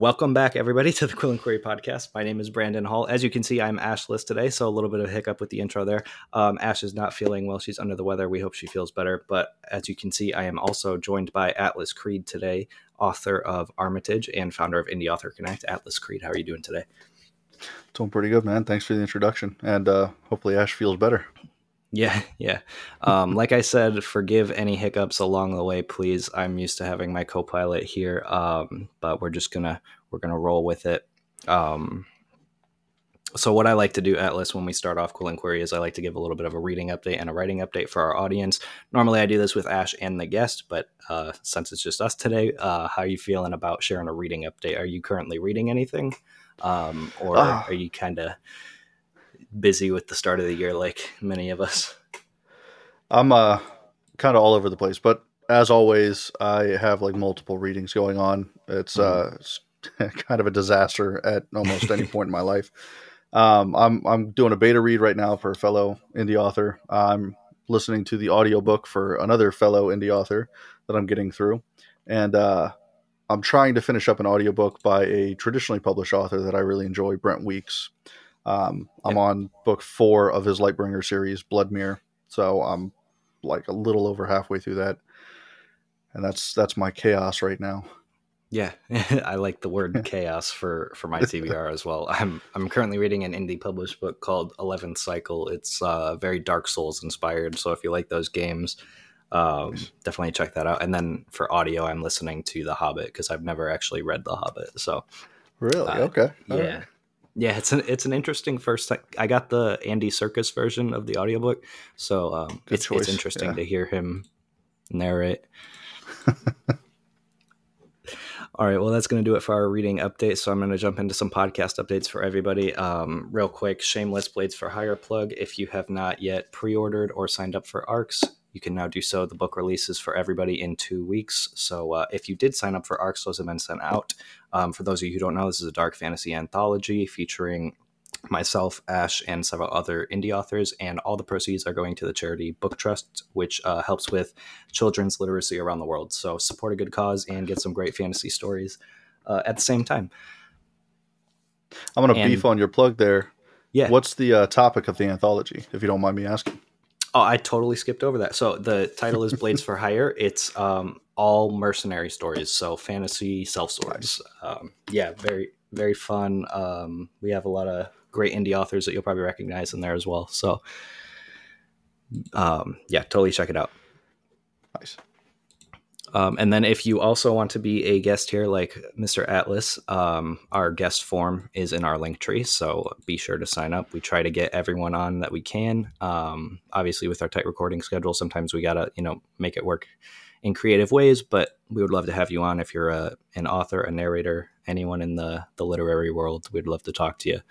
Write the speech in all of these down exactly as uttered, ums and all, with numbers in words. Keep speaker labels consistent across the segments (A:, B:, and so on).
A: Welcome back, everybody, to the Quill and Query podcast. My name is Brandon Hall. As you can see, I'm Ashless today, so a little bit of a hiccup with the intro there. Um, Ash is not feeling well. She's under the weather. We hope she feels better. But as you can see, I am also joined by Atlas Creed today, author of Armitage and founder of Indie Author Connect. Atlas Creed, how are you doing today?
B: Doing pretty good, man. Thanks for the introduction. And uh, hopefully Ash feels better.
A: Yeah, yeah. Um, like I said, forgive any hiccups along the way, please. I'm used to having my co-pilot here, um, but we're just gonna we're gonna roll with it. Um, so what I like to do, Atlas, when we start off Quill and Query is I like to give a little bit of a reading update and a writing update for our audience. Normally I do this with Ash and the guest, but uh, since it's just us today, uh, how are you feeling about sharing a reading update? Are you currently reading anything? Um, or
B: Ah.
A: are you kind of busy with the start of the year like many of us?
B: I'm uh, kind of all over the place, but as always, I have like multiple readings going on. It's, uh, it's kind of a disaster at almost any point in my life. Um, I'm I'm doing a beta read right now for a fellow indie author. I'm listening to the audiobook for another fellow indie author that I'm getting through. And uh, I'm trying to finish up an audiobook by a traditionally published author that I really enjoy, Brent Weeks. Um, I'm
A: Yep.
B: on book four of his Lightbringer series, Bloodmere. So I'm like a little over halfway through that. And that's that's my chaos right now.
A: Yeah, I like the word chaos for, for my T B R as well. I'm I'm currently reading an indie published book called eleventh Cycle. It's uh, very Dark Souls inspired. So if you like those games, um, definitely check that out. And then for audio, I'm listening to The Hobbit because I've never actually read The Hobbit. So
B: Really?
A: uh,
B: Okay. All
A: yeah.
B: right.
A: Yeah, it's an it's an interesting first. I got the Andy Serkis version of the audiobook, so um,
B: Good
A: it's it's
B: choice.
A: interesting
B: Yeah.
A: to hear him narrate. All right, well, that's going to do it for our reading update. So I'm going to jump into some podcast updates for everybody. Um, real quick, shameless Blades for Hire plug. If you have not yet pre-ordered or signed up for ARCs, you can now do so. The book releases for everybody in two weeks. So uh, if you did sign up for ARCs, those have been sent out. Um, for those of you who don't know, this is a dark fantasy anthology featuring myself, Ash, and several other indie authors, and all the proceeds are going to the charity Book Trust, which uh, helps with children's literacy around the world. So support a good cause and get some great fantasy stories uh, at the same time.
B: I'm going to
A: And
B: beef on your plug there.
A: yeah.
B: What's the uh, topic of the anthology, if you don't mind me asking?
A: Oh, I totally skipped over that. So the title is Blades for Hire. It's um, all mercenary stories, so fantasy self-swords. Um, yeah, very, very fun. Um, we have a lot of great indie authors that you'll probably recognize in there as well. So um, yeah, totally check it out.
B: Nice.
A: Um, and then if you also want to be a guest here, like Mister Atlas, um, our guest form is in our link tree. So be sure to sign up. We try to get everyone on that we can. Um, obviously, with our tight recording schedule, sometimes we got to, you know, make it work in creative ways, but we would love to have you on if you're a, an author, a narrator, anyone in the, the literary world. We'd love to talk to you.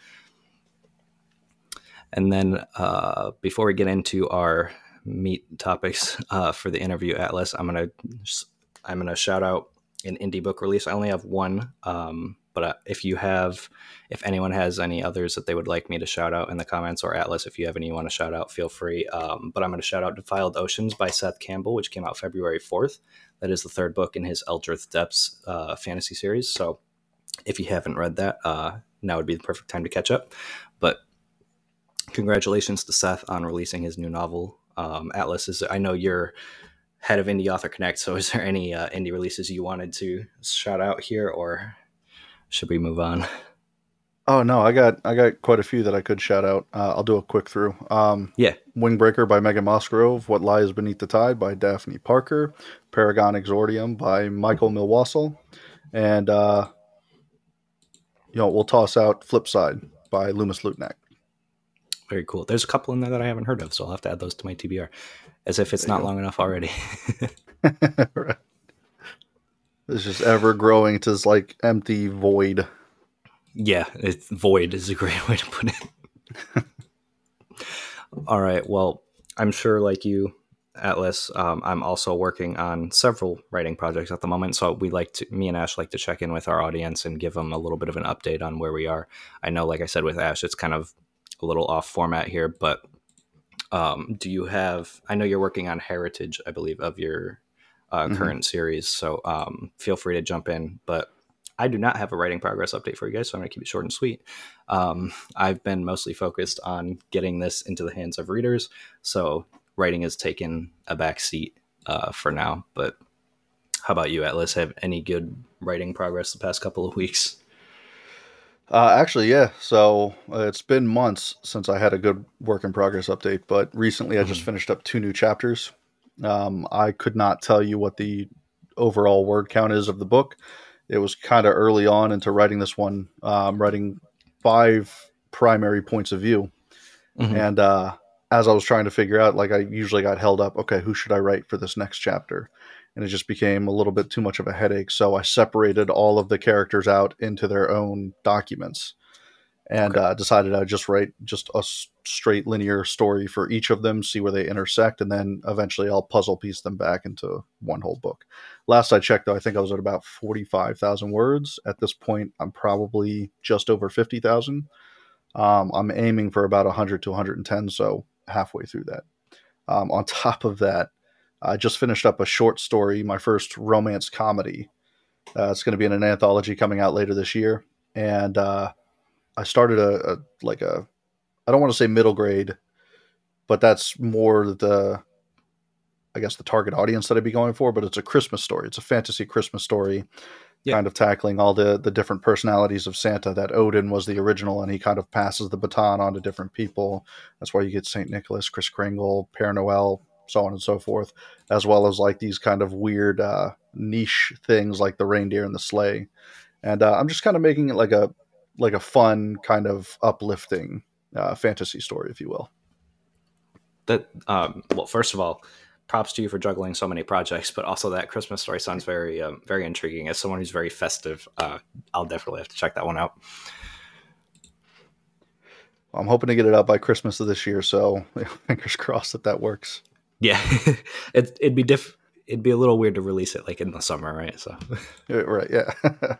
A: And then uh, before we get into our meat topics uh, for the interview, Atlas, I'm gonna I'm gonna shout out an indie book release. I only have one, um, but if you have, if anyone has any others that they would like me to shout out in the comments, or Atlas, if you have any you want to shout out, feel free. Um, but I'm gonna shout out Defiled Oceans by Seth Campbell, which came out February fourth. That is the third book in his Eldritch Depths uh, fantasy series. So if you haven't read that, uh, now would be the perfect time to catch up. But congratulations to Seth on releasing his new novel. Um, Atlas, is I know you're head of Indie Author Connect, so is there any uh, indie releases you wanted to shout out here, or should we move on?
B: Oh no, I got I got quite a few that I could shout out. Uh, I'll do a quick through. Um,
A: Yeah.
B: Wingbreaker by Megan Musgrove, What Lies Beneath the Tide by Daphne Parker, Paragon Exordium by Michael Milwassel, and uh, you know we'll toss out Flipside by Loomis Lutnak.
A: Very cool. There's a couple in there that I haven't heard of, so I'll have to add those to my T B R, as if it's not
B: go.
A: long enough already.
B: Right. It's just ever growing to this like empty void.
A: Yeah, it's void is a great way to put it. All right. Well, I'm sure, like you, Atlas, um, I'm also working on several writing projects at the moment. So we like to, me and Ash like to check in with our audience and give them a little bit of an update on where we are. I know, like I said, with Ash, it's kind of a little off format here, but um, do you have, I know you're working on Heritage, I believe, of your uh,
B: Mm-hmm.
A: current series. So um, feel free to jump in. But I do not have a writing progress update for you guys, so I'm going to keep it short and sweet. Um, I've been mostly focused on getting this into the hands of readers, so writing has taken a back seat uh, for now. But how about you, Atlas? Have any good writing progress the past couple of weeks?
B: Uh, actually, yeah. So uh, it's been months since I had a good work in progress update, but recently I just
A: Mhm.
B: finished up two new chapters. Um, I could not tell you what the overall word count is of the book. It was kind of early on into writing this one. Uh, I'm writing five primary points of view,
A: Mhm.
B: and uh, as I was trying to figure out, like I usually got held up. Okay, who should I write for this next chapter? And it just became a little bit too much of a headache. So I separated all of the characters out into their own documents and
A: Okay.
B: uh, decided I'd just write just a s- straight linear story for each of them, see where they intersect, and then eventually I'll puzzle piece them back into one whole book. Last I checked, though, I think I was at about forty-five thousand words. At this point, I'm probably just over fifty thousand. Um, I'm aiming for about one hundred to one hundred ten, so halfway through that. Um, on top of that, I just finished up a short story, my first romance comedy. Uh, it's going to be in an anthology coming out later this year, and uh, I started a, a like a I don't want to say middle grade, but that's more the I guess the target audience that I'd be going for. But it's a Christmas story. It's a fantasy Christmas story,
A: Yeah.
B: kind of tackling all the the different personalities of Santa. That Odin was the original, and he kind of passes the baton on to different people. That's why you get Saint Nicholas, Chris Kringle, Père Noel, so on and so forth, as well as like these kind of weird uh, niche things like the reindeer and the sleigh. And uh, I'm just kind of making it like a like a fun kind of uplifting uh, fantasy story, if you will.
A: That um, well, first of all, props to you for juggling so many projects, but also that Christmas story sounds very um, very intriguing. As someone who's very festive, uh, I'll definitely have to check that one out.
B: I'm hoping to get it out by Christmas of this year, so fingers crossed that that works.
A: Yeah, it, it'd be diff. It'd be a little weird to release it like in the summer, right? So,
B: Yeah, right, yeah.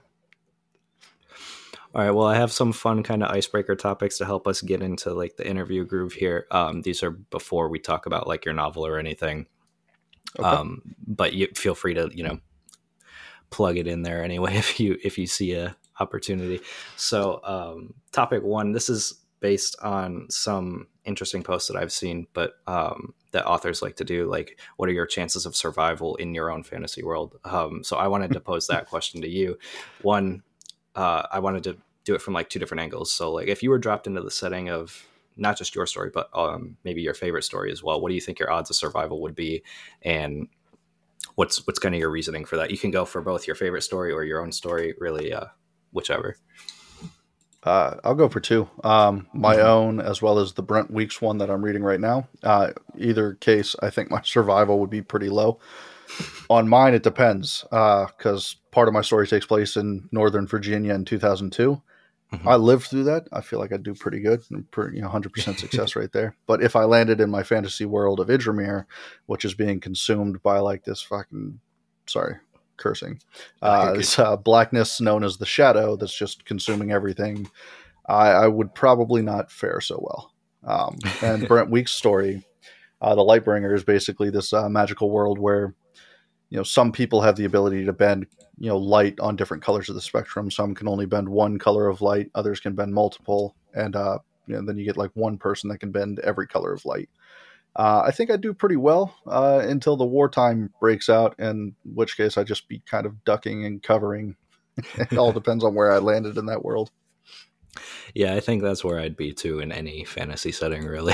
A: all right. Well, I have some fun kind of icebreaker topics to help us get into like the interview groove here. Um, these are before we talk about like your novel or anything.
B: Okay.
A: Um, but you feel free to you know plug it in there anyway if you if you see a opportunity. So um, topic one, this is based on some interesting posts that I've seen, but um, that authors like to do, like what are your chances of survival in your own fantasy world? Um, so I wanted to pose that question to you. One, uh, I wanted to do it from like two different angles. So like if you were dropped into the setting of not just your story, but um, maybe your favorite story as well, what do you think your odds of survival would be? And what's what's kind of your reasoning for that? You can go for both your favorite story or your own story, really, uh, whichever.
B: Uh, I'll go for two. Um, my
A: Mm-hmm.
B: own, as well as the Brent Weeks one that I'm reading right now. Uh, either case, I think my survival would be pretty low. On mine, it depends, because uh, part of my story takes place in Northern Virginia in two thousand two.
A: Mm-hmm.
B: I lived through that. I feel like I'd do pretty good, pretty, you know, one hundred percent success right there. But if I landed in my fantasy world of Idramir, which is being consumed by like this fucking, sorry, cursing,
A: Uh, you're
B: uh,
A: good.
B: this uh, blackness known as the Shadow that's just consuming everything, I, I would probably not fare so well. Um, and Brent Week's story, uh, the Lightbringer, is basically this uh, magical world where you know some people have the ability to bend you know light on different colors of the spectrum. Some can only bend one color of light, others can bend multiple, and uh you know, then you get like one person that can bend every color of light. uh, I think I do pretty well uh, until the wartime breaks out, in which case I just be kind of ducking and covering. It all depends on where I landed in that world.
A: Yeah, I think that's where I'd be too in any fantasy setting, really.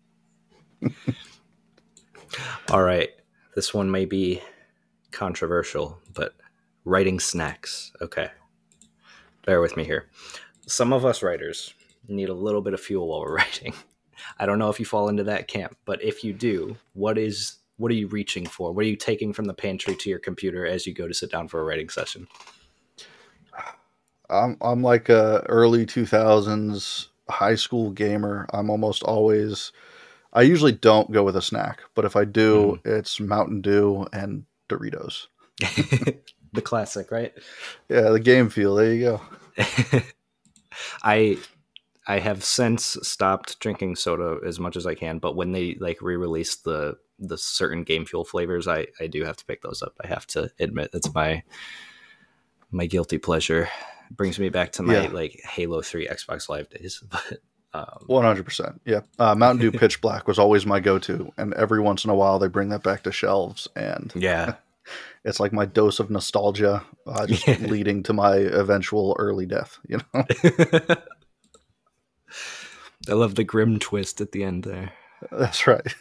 A: All right, this one may be controversial, but writing snacks. Okay, bear with me here. Some of us writers need a little bit of fuel while we're writing. I don't know if you fall into that camp, but if you do, what is what are you reaching for? What are you taking from the pantry to your computer as you go to sit down for a writing session?
B: I'm I'm like a early two thousands high school gamer. I'm almost always I usually don't go with a snack, but if I do,
A: Mm-hmm.
B: it's Mountain Dew and Doritos.
A: The classic, right?
B: Yeah, the game feel. There you go.
A: I I have since stopped drinking soda as much as I can, but when they like re-release the the certain Game Fuel flavors, I I do have to pick those up. I have to admit it's my my guilty pleasure. Brings me back to my
B: Yeah,
A: like Halo three Xbox Live days. But um,
B: one hundred percent. Yeah, uh, Mountain Dew Pitch Black was always my go-to, and every once in a while they bring that back to shelves, and
A: yeah,
B: it's like my dose of nostalgia, uh, just
A: yeah.
B: leading to my eventual early death. You know,
A: I love the grim twist at the end there.
B: that's right.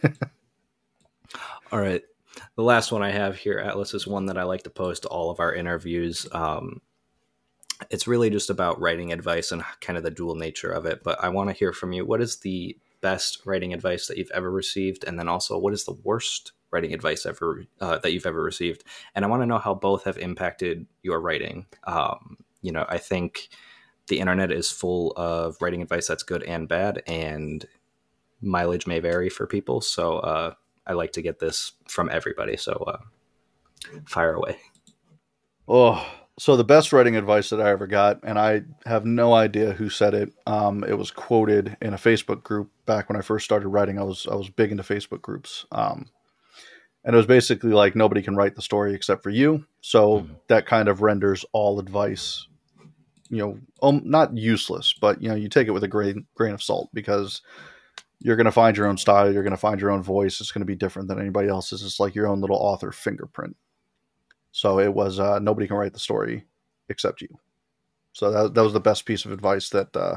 A: All right. The last one I have here, Atlas, is one that I like to post to all of our interviews. Um, it's really just about writing advice and kind of the dual nature of it. But I want to hear from you. What is the best writing advice that you've ever received? And then also, what is the worst writing advice ever uh, that you've ever received? And I want to know how both have impacted your writing. Um, you know, I think the internet is full of writing advice that's good and bad, and mileage may vary for people. So uh, I like to get this from everybody. So uh, fire away.
B: Oh, so the best writing advice that I ever got, and I have no idea who said it. Um, it was quoted in a Facebook group back when I first started writing. I was I was big into Facebook groups, um, and it was basically like nobody can write the story except for you. So
A: Mm-hmm.
B: that kind of renders all advice, you know, um, not useless, but you know, you take it with a grain grain of salt because you're going to find your own style. You're going to find your own voice. It's going to be different than anybody else's. It's like your own little author fingerprint. So it was uh, nobody can write the story except you. So that, that was the best piece of advice that uh,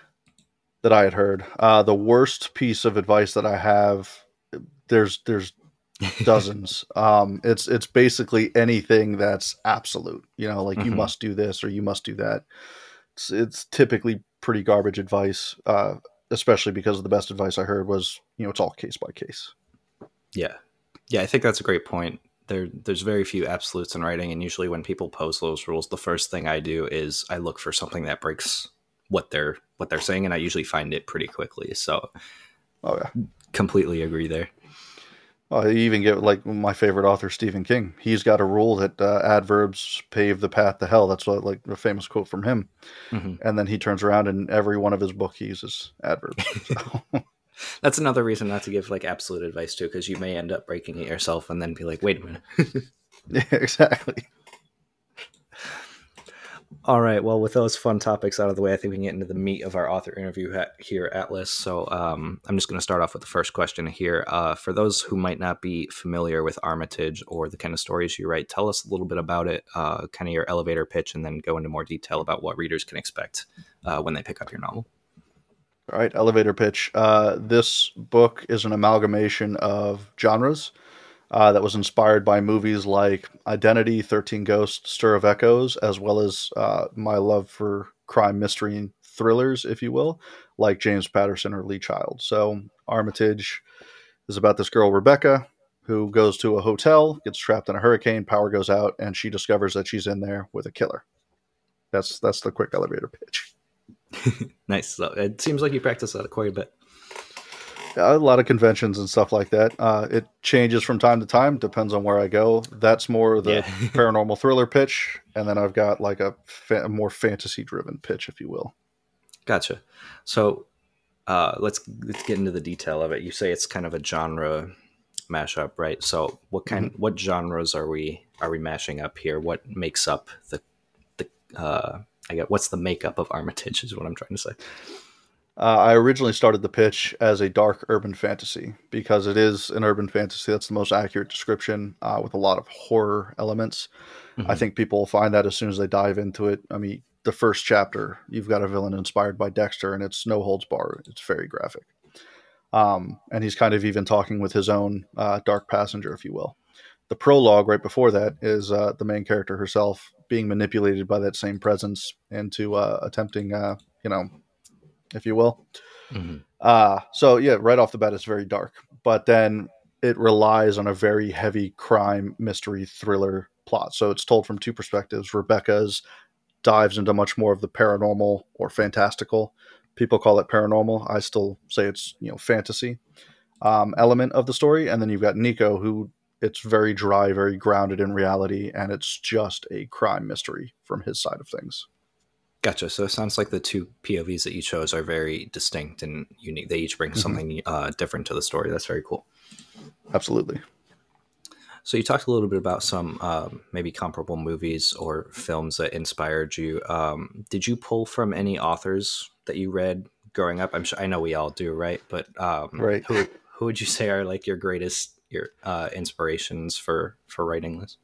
B: that I had heard. Uh, the worst piece of advice that I have, there's there's dozens. Um, it's it's basically anything that's absolute. You know, like you
A: Mm-hmm.
B: must do this or you must do that. It's, it's typically pretty garbage advice, uh, especially because the best advice I heard was, you know, it's all case by case.
A: Yeah. Yeah, I think that's a great point. There, there's very few absolutes in writing, and usually when people pose those rules, the first thing I do is I look for something that breaks what they're what they're saying, and I usually find it pretty quickly. So,
B: Oh yeah.
A: completely agree there.
B: Oh, you even get like my favorite author, Stephen King. He's got a rule that uh, adverbs pave the path to hell. That's what, like a famous quote from him.
A: Mm-hmm.
B: And then he turns around and every one of his book he uses adverbs. So
A: That's another reason not to give like absolute advice too, because you may end up breaking it yourself, and then be like, "Wait a minute."
B: yeah, exactly.
A: All right. Well, with those fun topics out of the way, I think we can get into the meat of our author interview ha- here, Atlas. So um, I'm just going to start off with the first question here. Uh, for those who might not be familiar with Armitage or the kind of stories you write, tell us a little bit about it, uh, kind of your elevator pitch, and then go into more detail about what readers can expect uh, when they pick up your novel.
B: All right, elevator pitch. Uh, this book is an amalgamation of genres uh, that was inspired by movies like Identity, thirteen Ghosts, Stir of Echoes, as well as uh, my love for crime, mystery, and thrillers, if you will, like James Patterson or Lee Child. So, Armitage is about this girl, Rebecca, who goes to a hotel, gets trapped in a hurricane, power goes out, and she discovers that she's in there with a killer. That's that's the quick elevator pitch.
A: Nice. So it seems like you practice that quite a bit.
B: A lot of conventions and stuff like that. Uh, it changes from time to time, depends on where I go. That's more the
A: Yeah.
B: paranormal thriller pitch, and then I've got like a, fa- a more fantasy-driven pitch, if you will.
A: Gotcha. So uh, let's let's get into the detail of it. You say it's kind of a genre mashup, right? So what kind,
B: Mm-hmm.
A: what genres are we are we mashing up here? What makes up the the uh, I get what's the makeup of Armitage is what I'm trying to say.
B: Uh, I originally started the pitch as a dark urban fantasy because it is an urban fantasy. That's the most accurate description uh, with a lot of horror elements. I
A: Mm-hmm.
B: think people will find that as soon as they dive into it. I mean, the first chapter, you've got a villain inspired by Dexter, and it's no holds bar. It's very graphic. Um, and he's kind of even talking with his own uh, dark passenger, if you will. The prologue right before that is uh, the main character herself being manipulated by that same presence into uh, attempting, uh, you know, if you will.
A: Mm-hmm.
B: Uh, so yeah, right off the bat, it's very dark, but then it relies on a very heavy crime mystery thriller plot. So it's told from two perspectives. Rebecca's dives into much more of the paranormal or fantastical. People call it paranormal. I still say it's, you know, fantasy um, element of the story. And then you've got Nico, who it's very dry, very grounded in reality, and it's just a crime mystery from his side of things.
A: Gotcha. So it sounds like the two P O Vs that you chose are very distinct and unique. They each bring
B: Mm-hmm.
A: something uh, different to the story. That's very cool.
B: Absolutely.
A: So you talked a little bit about some um, maybe comparable movies or films that inspired you. Um, did you pull from any authors that you read growing up? I'm sure I know we all do, right? But um,
B: Right.
A: who who would you say are like your greatest your uh, inspirations for for writing this?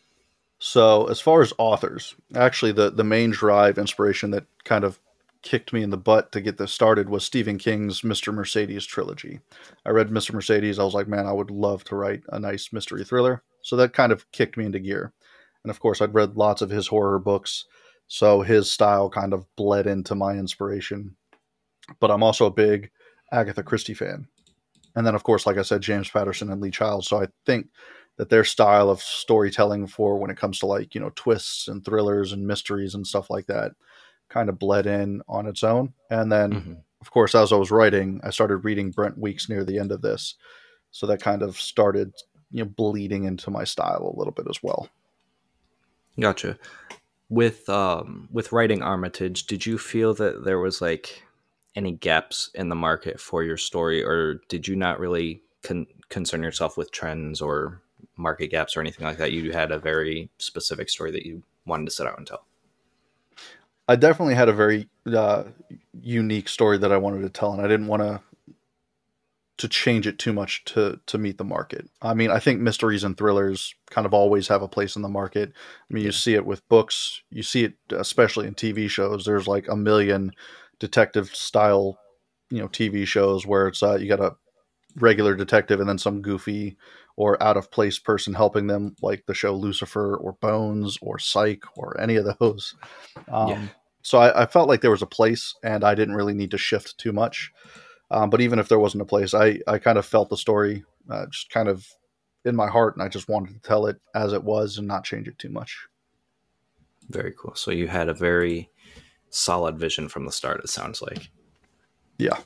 B: So as far as authors, actually the the main drive inspiration that kind of kicked me in the butt to get this started was Stephen King's Mister Mercedes trilogy. I read Mister Mercedes, I was like, man, I would love to write a nice mystery thriller. So that kind of kicked me into gear. And of course, I'd read lots of his horror books, so his style kind of bled into my inspiration. But I'm also a big Agatha Christie fan. And then, of course, like I said, James Patterson and Lee Child. So I think that their style of storytelling for when it comes to like, you know, twists and thrillers and mysteries and stuff like that kind of bled in on its own. And then,
A: Hmm.
B: of course, as I was writing, I started reading Brent Weeks near the end of this. So that kind of started, you know, bleeding into my style a little bit as well.
A: Gotcha. With um, with writing Armitage, did you feel that there was like any gaps in the market for your story, or did you not really con- concern yourself with trends or market gaps or anything like that? You had a very specific story that you wanted to set out and tell.
B: I definitely had a very uh, unique story that I wanted to tell, and I didn't want to to change it too much to to meet the market. I mean, I think mysteries and thrillers kind of always have a place in the market. I mean, you
A: Yeah.
B: see it with books, you see it especially in T V shows. There's like a million detective style, you know, T V shows where it's uh, you got a regular detective and then some goofy or out of place person helping them, like the show Lucifer or Bones or Psych or any of those.
A: Yeah.
B: Um, so I, I felt like there was a place, and I didn't really need to shift too much. Um, but even if there wasn't a place, I, I kind of felt the story uh, just kind of in my heart, and I just wanted to tell it as it was and not change it too much.
A: Very cool. So you had a very solid vision from the start, it sounds like.
B: Yeah.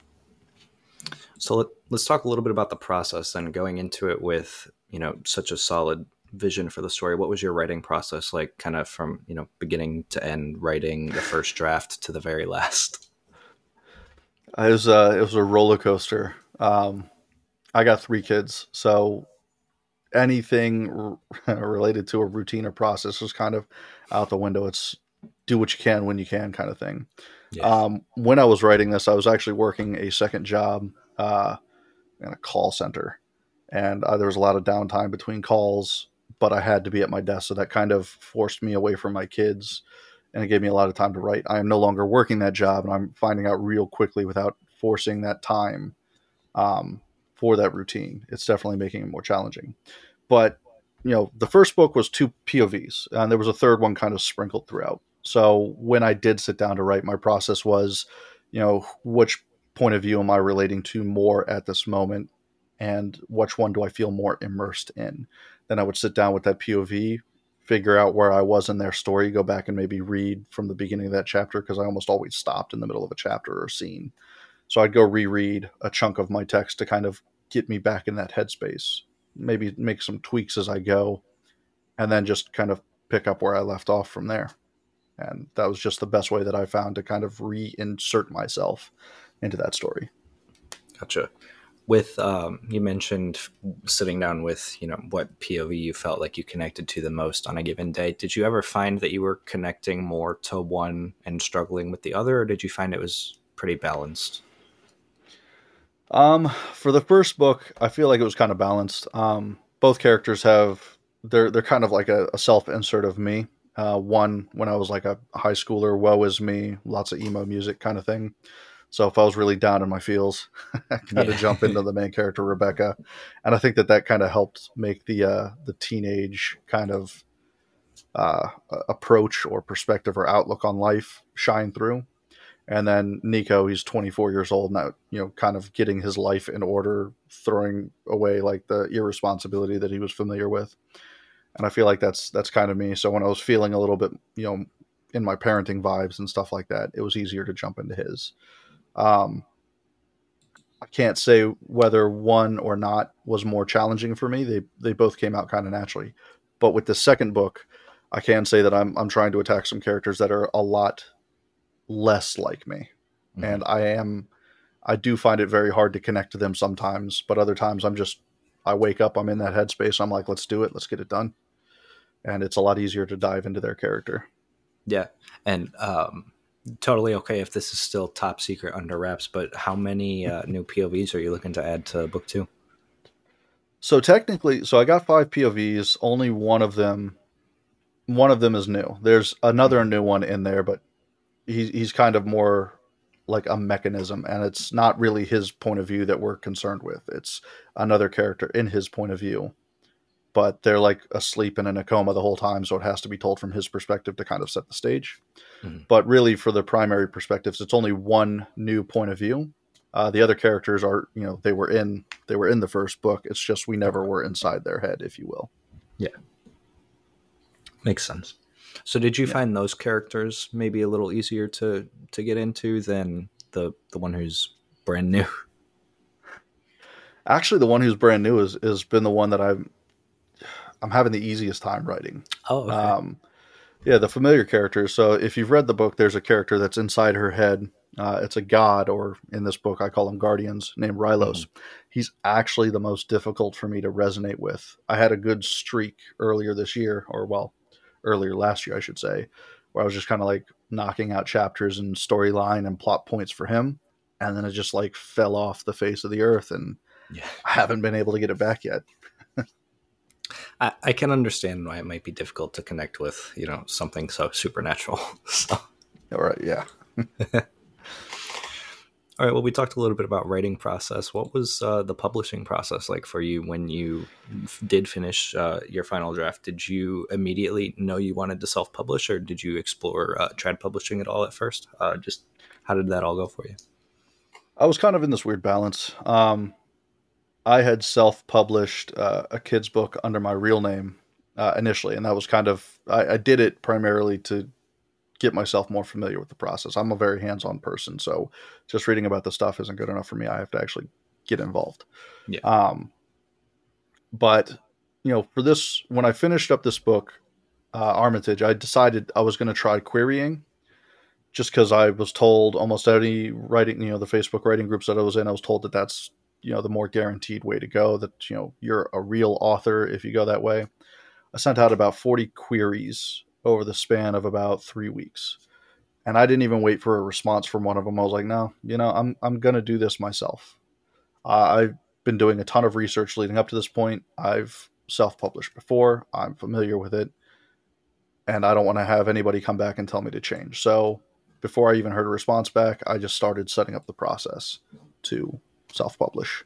A: So let, let's talk a little bit about the process then, going into it with, you know, such a solid vision for the story. What was your writing process like, kind of from, you know, beginning to end, writing the first draft to the very last?
B: It was, uh, it was a roller coaster. Um, I got three kids, so anything r- related to a routine or process was kind of out the window. It's do what you can when you can kind of thing.
A: Yeah.
B: Um, when I was writing this, I was actually working a second job uh, in a call center, and uh, there was a lot of downtime between calls, but I had to be at my desk, so that kind of forced me away from my kids, and it gave me a lot of time to write. I am no longer working that job, and I'm finding out real quickly without forcing that time um, for that routine. It's definitely making it more challenging. But you know, the first book was two P O Vs, and there was a third one kind of sprinkled throughout. So when I did sit down to write, my process was, you know, which point of view am I relating to more at this moment, and which one do I feel more immersed in? Then I would sit down with that P O V, figure out where I was in their story, go back and maybe read from the beginning of that chapter because I almost always stopped in the middle of a chapter or scene. So I'd go reread a chunk of my text to kind of get me back in that headspace, maybe make some tweaks as I go, and then just kind of pick up where I left off from there. And that was just the best way that I found to kind of reinsert myself into that story.
A: Gotcha. With um, you mentioned sitting down with, you know, what P O V you felt like you connected to the most on a given day. Did you ever find that you were connecting more to one and struggling with the other, or did you find it was pretty balanced?
B: Um, for the first book, I feel like it was kind of balanced. Um, both characters have they're they're kind of like a, a self insert of me. Uh, one when I was like a high schooler, woe is me, lots of emo music kind of thing. So if I was really down in my feels, I kind of
A: Yeah.
B: jump into the main character Rebecca, and I think that that kind of helped make the uh, the teenage kind of uh, approach or perspective or outlook on life shine through. And then Nico, he's twenty-four years old now, you know, kind of getting his life in order, throwing away like the irresponsibility that he was familiar with. And I feel like that's that's kind of me. So when I was feeling a little bit, you know, in my parenting vibes and stuff like that, it was easier to jump into his. Um, I can't say whether one or not was more challenging for me. They they both came out kind of naturally. But with the second book, I can say that I'm I'm trying to attack some characters that are a lot less like me.
A: Hmm.
B: And I am I do find it very hard to connect to them sometimes, but other times I'm just I wake up, I'm in that headspace. I'm like, let's do it. Let's get it done. And it's a lot easier to dive into their character.
A: Yeah. And um, totally okay if this is still top secret under wraps, but how many uh, new P O Vs are you looking to add to book two?
B: So technically, so I got five P O Vs. Only one of them, one of them is new. There's another
A: Mm-hmm.
B: new one in there, but he's he's kind of more like a mechanism, and it's not really his point of view that we're concerned with. It's another character in his point of view, but they're like asleep and in a coma the whole time, so it has to be told from his perspective to kind of set the stage.
A: Mm-hmm.
B: But really, for the primary perspectives, it's only one new point of view. Uh, the other characters are, you know, they were in they were in the first book. It's just we never
A: Okay.
B: were inside their head, if you will.
A: Yeah. Makes sense. So did you
B: Yeah.
A: find those characters maybe a little easier to to get into than the the one who's brand new?
B: Actually, the one who's brand new is has been the one that I'm I'm having the easiest time writing.
A: Oh, okay.
B: Um, yeah, the familiar characters. So if you've read the book, there's a character that's inside her head. Uh, it's a god, or in this book, I call them guardians, named
A: Mm-hmm.
B: Rylos. He's actually the most difficult for me to resonate with. I had a good streak earlier this year, or well, earlier last year, I should say, where I was just kind of like knocking out chapters and storyline and plot points for him. And then it just like fell off the face of the earth, and
A: Yeah.
B: I haven't been able to get it back yet.
A: I, I can understand why it might be difficult to connect with, you know, something so supernatural. So,
B: All right, yeah.
A: all right. Well, we talked a little bit about writing process. What was uh, the publishing process like for you when you f- did finish uh, your final draft? Did you immediately know you wanted to self-publish, or did you explore uh, trad publishing at all at first? Uh, just how did that all go for you?
B: I was kind of in this weird balance. Um, I had self-published uh, a kid's book under my real name uh, initially, and that was kind of I, I did it primarily to get myself more familiar with the process. I'm a very hands-on person, so just reading about the stuff isn't good enough for me. I have to actually get involved.
A: Yeah.
B: Um, but you know, for this, when I finished up this book, uh, Armitage, I decided I was going to try querying, just because I was told almost any writing, you know, the Facebook writing groups that I was in, I was told that that's, you know, the more guaranteed way to go, that, you know, you're a real author if you go that way. I sent out about forty queries over the span of about three weeks. And I didn't even wait for a response from one of them. I was like, no, you know, I'm, I'm going to do this myself. Uh, I've been doing a ton of research leading up to this point. I've self-published before. I'm familiar with it, and I don't want to have anybody come back and tell me to change. So before I even heard a response back, I just started setting up the process to self-publish.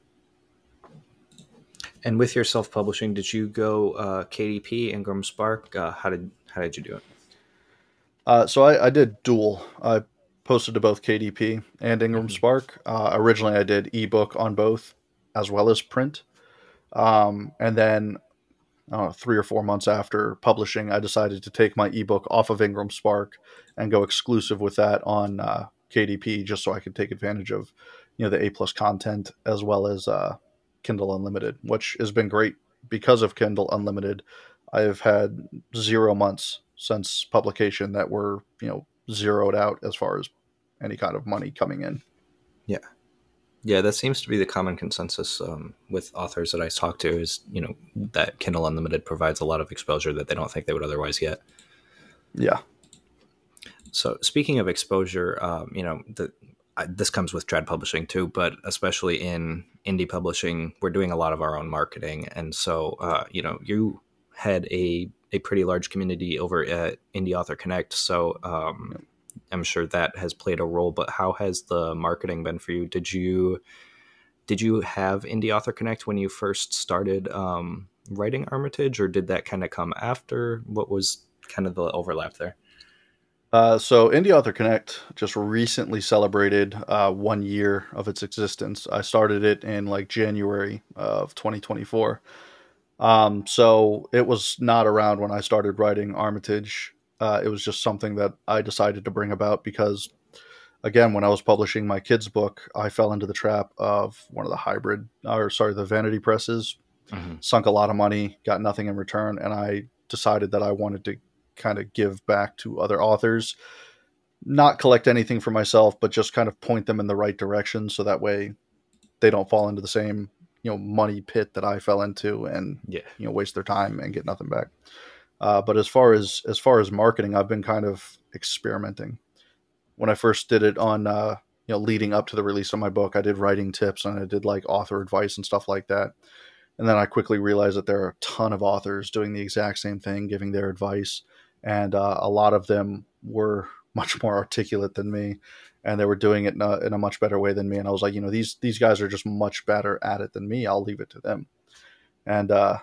A: And with your self-publishing, did you go uh, K D P, Ingram Spark? Uh, how did how did you do it?
B: Uh, so I, I did dual. I posted to both K D P and Ingram
A: Mm-hmm.
B: Spark. Uh, originally, I did ebook on both as well as print. Um, and then I don't know, three or four months after publishing, I decided to take my ebook off of Ingram Spark and go exclusive with that on uh, K D P, just so I could take advantage of, you know, the A plus content, as well as uh, Kindle Unlimited, which has been great. Because of Kindle Unlimited, I have had zero months since publication that were, you know, zeroed out as far as any kind of money coming in.
A: Yeah. Yeah, that seems to be the common consensus um, with authors that I talk to is, you know, that Kindle Unlimited provides a lot of exposure that they don't think they would otherwise get.
B: Yeah.
A: So speaking of exposure, um, you know, the, I, this comes with trad publishing too, but especially in indie publishing, we're doing a lot of our own marketing. And so, uh, you know, you had a, a pretty large community over at Indie Author Connect. So um, I'm sure that has played a role, but how has the marketing been for you? Did you Did you have Indie Author Connect when you first started um, writing Armitage, or did that kind of come after? What was kind of the overlap there?
B: Uh, so Indie Author Connect just recently celebrated uh, one year of its existence. I started it in like January of twenty twenty-four. Um, so it was not around when I started writing Armitage. Uh, it was just something that I decided to bring about because, again, when I was publishing my kids' book, I fell into the trap of one of the hybrid, or sorry, the vanity presses,
A: Mm-hmm.
B: sunk a lot of money, got nothing in return, and I decided that I wanted to kind of give back to other authors, not collect anything for myself, but just kind of point them in the right direction so that way they don't fall into the same you know, money pit that I fell into and,
A: Yeah.
B: you know, waste their time and get nothing back. Uh, but as far as, as far as marketing, I've been kind of experimenting. When I first did it on, uh, you know, leading up to the release of my book, I did writing tips and I did like author advice and stuff like that. And then I quickly realized that there are a ton of authors doing the exact same thing, giving their advice. And uh, a lot of them were much more articulate than me. And they were doing it in a, in a much better way than me. And I was like, you know, these these guys are just much better at it than me. I'll leave it to them. And, uh,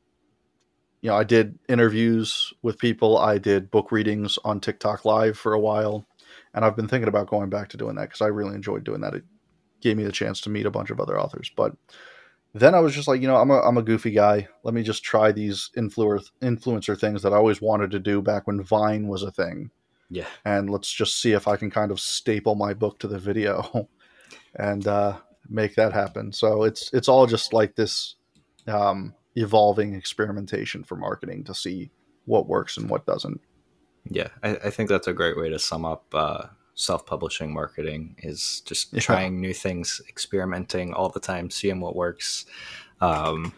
B: you know, I did interviews with people. I did book readings on TikTok Live for a while. And I've been thinking about going back to doing that because I really enjoyed doing that. It gave me the chance to meet a bunch of other authors. But then I was just like, you know, I'm a, I'm a goofy guy. Let me just try these influencer, influencer things that I always wanted to do back when Vine was a thing.
A: Yeah.
B: And let's just see if I can kind of staple my book to the video and uh, make that happen. So it's it's all just like this um, evolving experimentation for marketing to see what works and what doesn't.
A: Yeah. I, I think that's a great way to sum up uh, self-publishing marketing is just
B: Yeah.
A: trying new things, experimenting all the time, seeing what works. Um,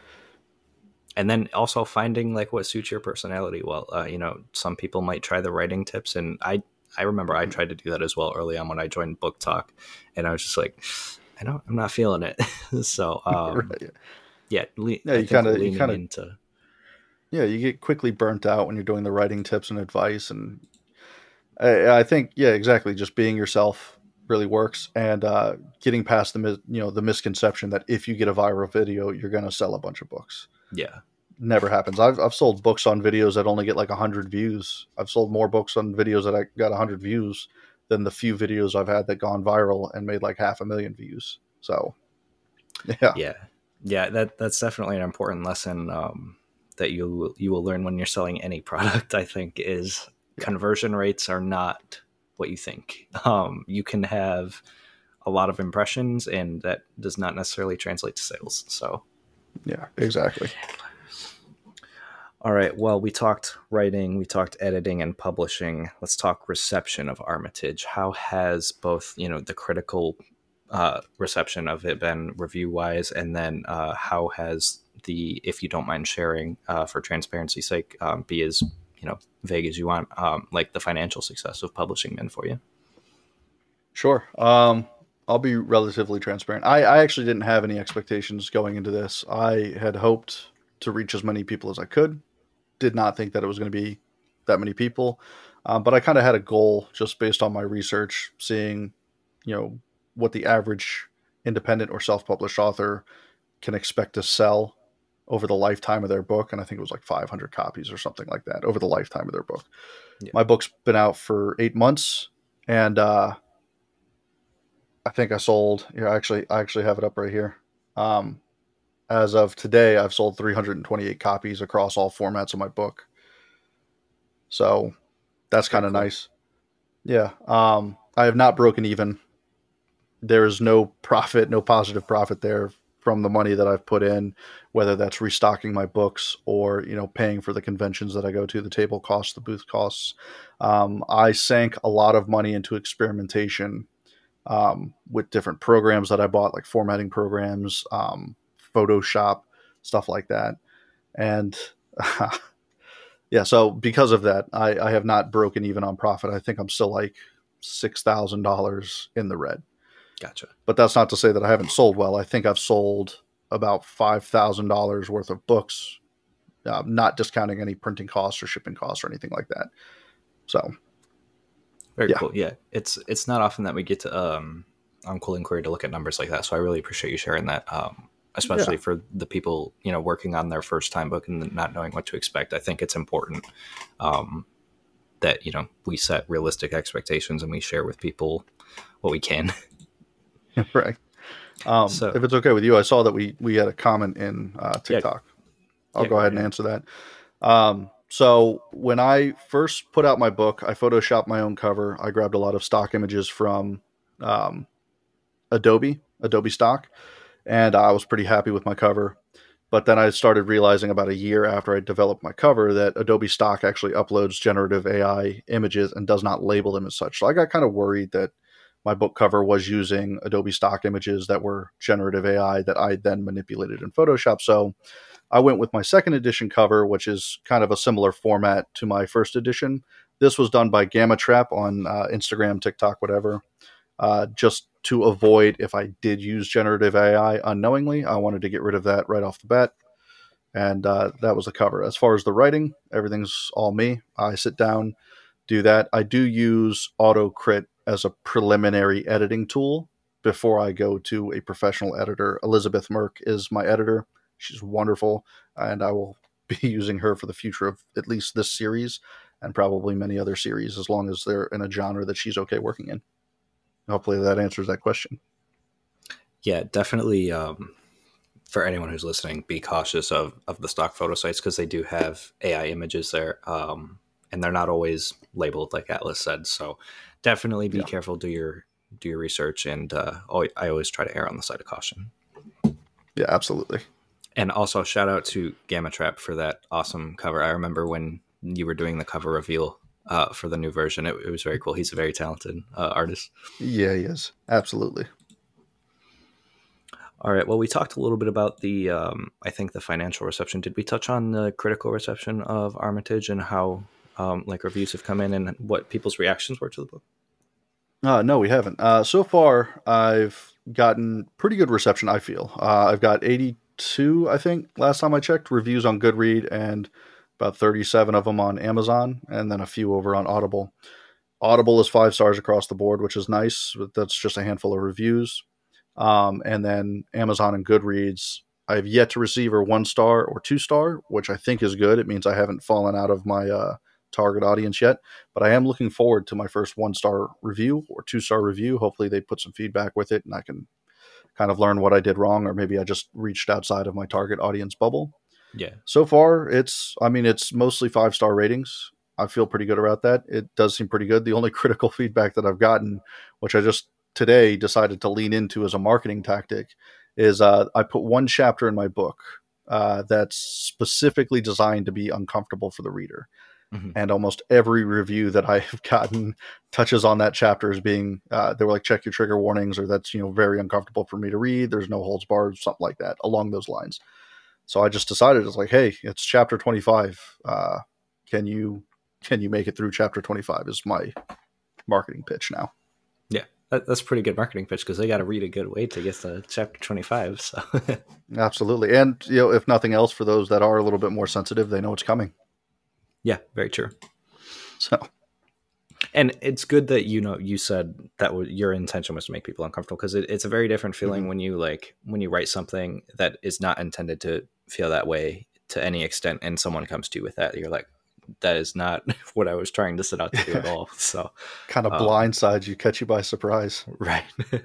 A: and then also finding like what suits your personality well. Uh, you know, some people might try the writing tips, and I I remember I tried to do that as well early on when I joined Book Talk, and I was just like, I don't, I'm not feeling it. so um,
B: Right.
A: yeah, le-
B: Yeah,
A: I
B: you
A: think
B: kind of you
A: leaning
B: kind of
A: into
B: yeah, you get quickly burnt out when you're doing the writing tips and advice. And I, I think, yeah, exactly. Just being yourself really works, and uh, getting past the, mis- you know, the misconception that if you get a viral video, you're going to sell a bunch of books.
A: yeah,
B: Never happens. I've, I've sold books on videos that only get like a hundred views. I've sold more books on videos that I got a hundred views than the few videos I've had that gone viral and made like half a million views. So yeah,
A: yeah, yeah. That that's definitely an important lesson um, that you you will learn when you're selling any product. I think is
B: yeah,
A: conversion rates are not what you think. Um, you can have a lot of impressions, and that does not necessarily translate to sales. So.
B: yeah, exactly.
A: All right. Well, we talked writing, we talked editing and publishing. Let's talk reception of Armitage. How has both, you know, the critical uh, reception of it been review wise, and then uh, how has the, if you don't mind sharing, uh, for transparency's sake, um, be as you know vague as you want, um, like the financial success of publishing been for you?
B: Sure. Um, I'll be relatively transparent. I, I actually didn't have any expectations going into this. I had hoped to reach as many people as I could. Did not think that it was going to be that many people. Um, but I kind of had a goal just based on my research, seeing, you know, what the average independent or self-published author can expect to sell over the lifetime of their book. And I think it was like five hundred copies or something like that over the lifetime of their book.
A: Yeah.
B: My book's been out for eight months, and uh, I think I sold. Yeah, actually, I actually have it up right here. Um, as of today, I've sold three hundred twenty-eight copies across all formats of my book. So that's
A: Very
B: kind of
A: cool.
B: nice. Yeah. Um, I have not broken even. There is no profit, no positive profit there from the money that I've put in, whether that's restocking my books or, you know, paying for the conventions that I go to, the table costs, the booth costs. Um, I sank a lot of money into experimentation um, with different programs that I bought, like formatting programs, um, Photoshop, stuff like that. And yeah, so because of that, I, I have not broken even on profit. I think I'm still like six thousand dollars in the red.
A: Gotcha.
B: But that's not to say that I haven't sold well. I think I've sold about five thousand dollars worth of books, uh, not discounting any printing costs or shipping costs or anything like that. So,
A: Very
B: yeah.
A: cool. Yeah, it's it's not often that we get to um, on Cool Inquiry to look at numbers like that. So I really appreciate you sharing that, um,
B: Yeah.
A: especially for the people you know working on their first time book and not knowing what to expect. I think it's important um, that you know we set realistic expectations and we share with people what we can.
B: Right. Um,
A: So
B: if it's okay with you, I saw that we, we had a comment in uh,
A: yeah,
B: TikTok. I'll
A: yeah,
B: go
A: go
B: ahead
A: right
B: and
A: ahead.
B: answer that. Um, so when I first put out my book, I photoshopped my own cover. I grabbed a lot of stock images from um, Adobe, Adobe stock, and I was pretty happy with my cover. But then I started realizing about a year after I developed my cover that Adobe stock actually uploads generative A I images and does not label them as such. So I got kind of worried that my book cover was using Adobe stock images that were generative A I that I then manipulated in Photoshop. So I went with my second edition cover, which is kind of a similar format to my first edition. This was done by Gamma Trap on uh, Instagram, TikTok, whatever. Uh, just to avoid if I did use generative A I unknowingly, I wanted to get rid of that right off the bat. And uh, that was the cover. As far as the writing, everything's all me. I sit down, do that. I do use AutoCrit as a preliminary editing tool before I go to a professional editor. Elizabeth Merck is my editor. She's wonderful, and I will be using her for the future of at least this series and probably many other series, as long as they're in a genre that she's okay working in. Hopefully that answers that question.
A: Yeah, definitely. Um, for anyone who's listening, be cautious of, of the stock photo sites, because they do have A I images there. Um, and they're not always labeled like Atlas said. So definitely be yeah. careful, do your, do your research. And uh, I always try to err on the side of caution.
B: Yeah, absolutely.
A: And also shout out to Gamma Trap for that awesome cover. I remember when you were doing the cover reveal uh, for the new version. It, it was very cool. He's a very talented uh, artist.
B: Yeah, he is. Absolutely.
A: All right. Well, we talked a little bit about the, um, I think the financial reception. Did we touch on the critical reception of Armitage and how um, like reviews have come in and what people's reactions were to the book?
B: Uh, no, we haven't. Uh, so far, I've gotten pretty good reception, I feel. Uh, I've got eighty-two, I think, last time I checked, reviews on Goodread, and about thirty-seven of them on Amazon, and then a few over on Audible. Audible is five stars across the board, which is nice. But that's just a handful of reviews. Um, and then Amazon and Goodreads, I have yet to receive a one star or two star, which I think is good. It means I haven't fallen out of my uh, target audience yet, but I am looking forward to my first one star review or two star review. Hopefully they put some feedback with it and I can kind of learn what I did wrong, or maybe I just reached outside of my target audience bubble.
A: Yeah.
B: So far, it's, I mean, it's mostly five star ratings. I feel pretty good about that. It does seem pretty good. The only critical feedback that I've gotten, which I just today decided to lean into as a marketing tactic, is uh, I put one chapter in my book uh, that's specifically designed to be uncomfortable for the reader. Mm-hmm. And almost every review that I've gotten touches on that chapter as being, uh, they were like, check your trigger warnings, or that's, you know, very uncomfortable for me to read. There's no holds barred, something like that along those lines. So I just decided, it's like, hey, it's chapter twenty-five. Uh, can you, can you make it through chapter twenty-five is my marketing pitch now.
A: Yeah. That's a pretty good marketing pitch, because they got to read a good way to get to chapter twenty-five. So
B: absolutely. And, you know, if nothing else, for those that are a little bit more sensitive, they know it's coming.
A: Yeah, very true.
B: So,
A: and it's good that, you know, you said that w- your intention was to make people uncomfortable, because it, it's a very different feeling mm-hmm. when you like, when you write something that is not intended to feel that way to any extent. And someone comes to you with that, you're like, that is not what I was trying to set out to do at all. So
B: kind of um, blindsides you, catch you by surprise.
A: Right.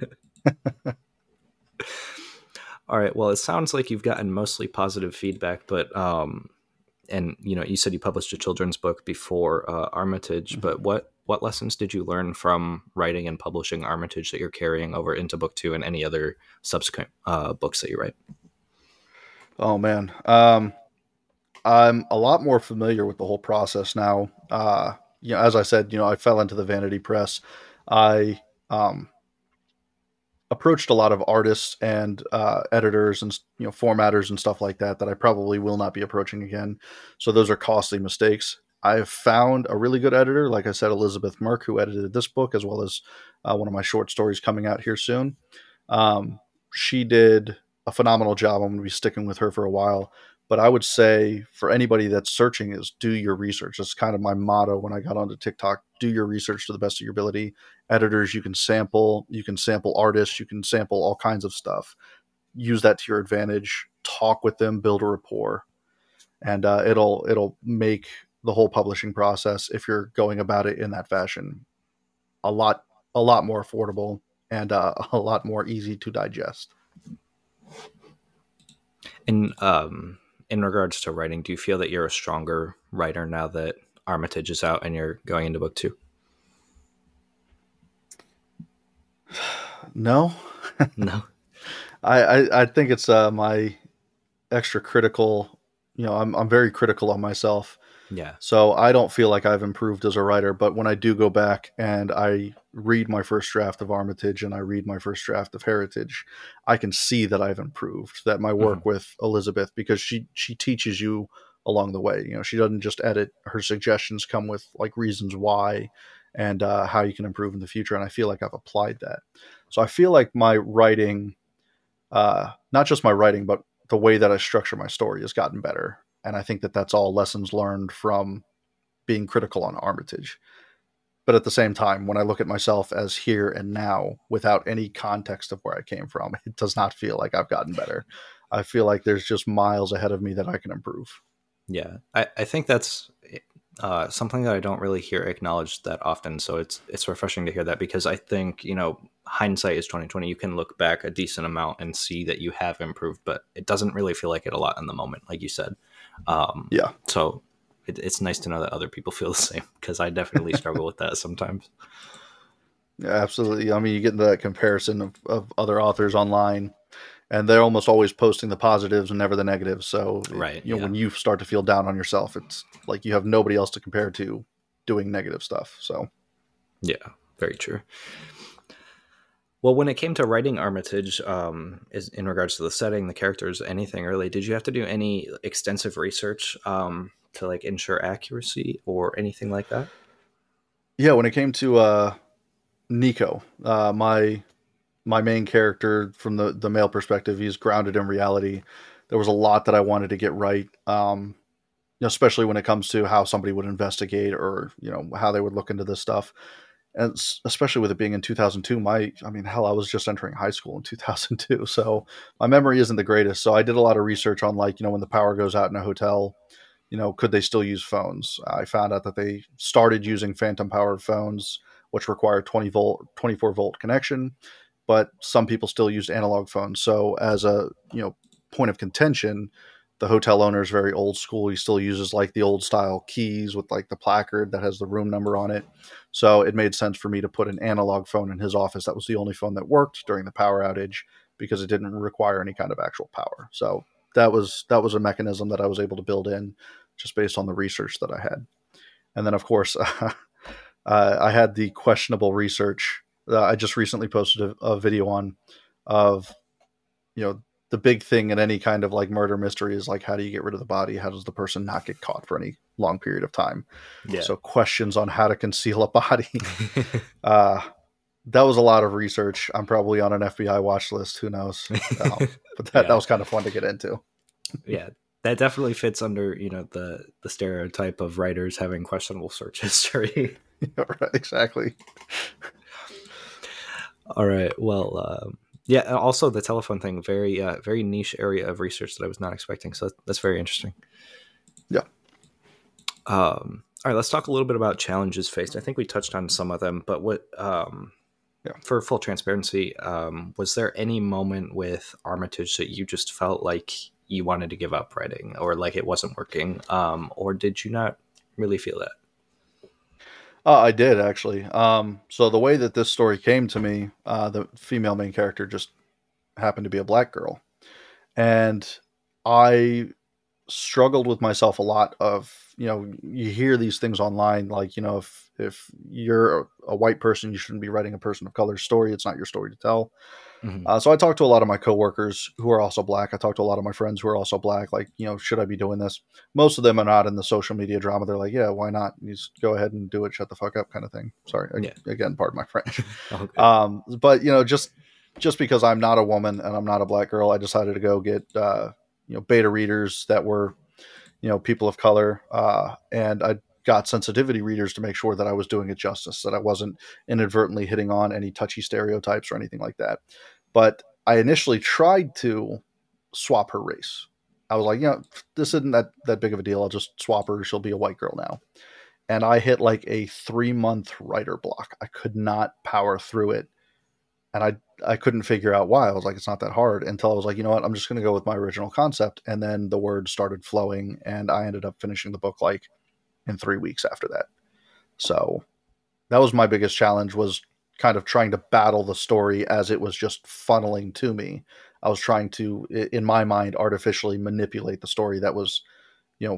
A: All right. Well, it sounds like you've gotten mostly positive feedback, but, um, and you know, you said you published a children's book before uh, Armitage, mm-hmm. but what, what lessons did you learn from writing and publishing Armitage that you're carrying over into book two and any other subsequent uh, books that you write?
B: Oh man. Um, I'm a lot more familiar with the whole process now. Uh, you know, as I said, you know, I fell into the vanity press. I um, approached a lot of artists and uh, editors and, you know, formatters and stuff like that that I probably will not be approaching again. So those are costly mistakes. I have found a really good editor, like I said, Elizabeth Merck, who edited this book, as well as uh, one of my short stories coming out here soon. Um, she did a phenomenal job. I'm going to be sticking with her for a while. But I would say for anybody that's searching is do your research. That's kind of my motto when I got onto TikTok. Do your research to the best of your ability. Editors, you can sample. You can sample artists. You can sample all kinds of stuff. Use that to your advantage. Talk with them. Build a rapport. And uh, it'll it'll make the whole publishing process, if you're going about it in that fashion, a lot a lot more affordable and uh, a lot more easy to digest.
A: And um in regards to writing, do you feel that you're a stronger writer now that Armitage is out and you're going into book two?
B: No,
A: no.
B: I, I, I think it's uh, my extra critical, you know, I'm, I'm very critical on myself.
A: Yeah.
B: So I don't feel like I've improved as a writer, but when I do go back and I read my first draft of Armitage and I read my first draft of Heritage, I can see that I've improved, that my
A: Hmm.
B: work with Elizabeth, because she, she teaches you along the way. You know, she doesn't just edit. Her suggestions come with like reasons why and uh, how you can improve in the future. And I feel like I've applied that. So I feel like my writing, uh, not just my writing, but the way that I structure my story has gotten better. And I think that that's all lessons learned from being critical on Armitage. But at the same time, when I look at myself as here and now without any context of where I came from, it does not feel like I've gotten better. I feel like there's just miles ahead of me that I can improve.
A: Yeah, I, I think that's uh, something that I don't really hear acknowledged that often. So it's it's refreshing to hear that, because I think, you know, hindsight is twenty twenty. You can look back a decent amount and see that you have improved, but it doesn't really feel like it a lot in the moment, like you said. Um,
B: Yeah,
A: so it, it's nice to know that other people feel the same, because I definitely struggle with that sometimes.
B: yeah, absolutely. I mean, you get into that comparison of, of other authors online, and they're almost always posting the positives and never the negatives. So, it,
A: Right.
B: you know,
A: Yeah.
B: when you start to feel down on yourself, it's like you have nobody else to compare to doing negative stuff. So,
A: Yeah. Very true. Well, when it came to writing Armitage, um, is in regards to the setting, the characters, anything really, did you have to do any extensive research um, to like ensure accuracy or anything like that?
B: yeah, when it came to uh, Nico, uh, my my main character from the the male perspective, he's grounded in reality. There was a lot that I wanted to get right, um, you know, especially when it comes to how somebody would investigate or you know how they would look into this stuff. And especially with it being in two thousand two, my I mean, hell, I was just entering high school in two thousand two, so my memory isn't the greatest. So I did a lot of research on like you know when the power goes out in a hotel, you know, could they still use phones? I found out that they started using phantom powered phones, which require twenty volt, twenty-four volt connection, but some people still use analog phones. So as a, you know, point of contention, the hotel owner is very old school. He still uses like the old style keys with like the placard that has the room number on it. So it made sense for me to put an analog phone in his office. That was the only phone that worked during the power outage because it didn't require any kind of actual power. So that was that was a mechanism that I was able to build in just based on the research that I had. And then, of course, uh, I had the questionable research. Uh, I just recently posted a, a video on of, you know, the big thing in any kind of like murder mystery is like, how do you get rid of the body? How does the person not get caught for any long period of time?
A: Yeah.
B: So questions on how to conceal a body. uh, that was a lot of research. I'm probably on an F B I watch list. Who knows? Um, but that, that
A: Yeah.
B: was kind of fun to get into.
A: Yeah. That definitely fits under, you know, the the stereotype of writers having questionable search history.
B: Right, exactly.
A: All right. Well, um, yeah. Also, the telephone thing, very, uh, very niche area of research that I was not expecting. So that's very interesting.
B: Yeah.
A: Um, all right. Let's talk a little bit about challenges faced. I think we touched on some of them, but what, um,
B: Yeah.
A: for full transparency, um, was there any moment with Armitage that you just felt like you wanted to give up writing, or like it wasn't working, um, or did you not really feel that?
B: Uh, I did actually. Um, so the way that this story came to me, uh, the female main character just happened to be a black girl, and I struggled with myself a lot. Of you know, you hear these things online, like you know, if if you're a, a white person, you shouldn't be writing a person of color story. It's not your story to tell.
A: Hmm.
B: Uh, so I talked to a lot of my coworkers who are also black. I talked to a lot of my friends who are also black. Like, you know, should I be doing this? Most of them are not in the social media drama. They're like, yeah, why not? You just go ahead and do it. Shut the fuck up, kind of thing. Sorry,
A: Yeah.
B: again, pardon my French.
A: Oh, good.
B: Um, but you know, just just because I'm not a woman and I'm not a black girl, I decided to go get uh, you know beta readers that were you know people of color, uh, and I got sensitivity readers to make sure that I was doing it justice, that I wasn't inadvertently hitting on any touchy stereotypes or anything like that. But I initially tried to swap her race. I was like, you know, this isn't that, that big of a deal. I'll just swap her. She'll be a white girl now. And I hit like a three month writer block. I could not power through it. And I, I couldn't figure out why. I was like, it's not that hard, until I was like, you know what? I'm just going to go with my original concept. And then the words started flowing, and I ended up finishing the book like in three weeks after that. So that was my biggest challenge, was kind of trying to battle the story as it was just funneling to me. I was trying to, in my mind, artificially manipulate the story that was, you know,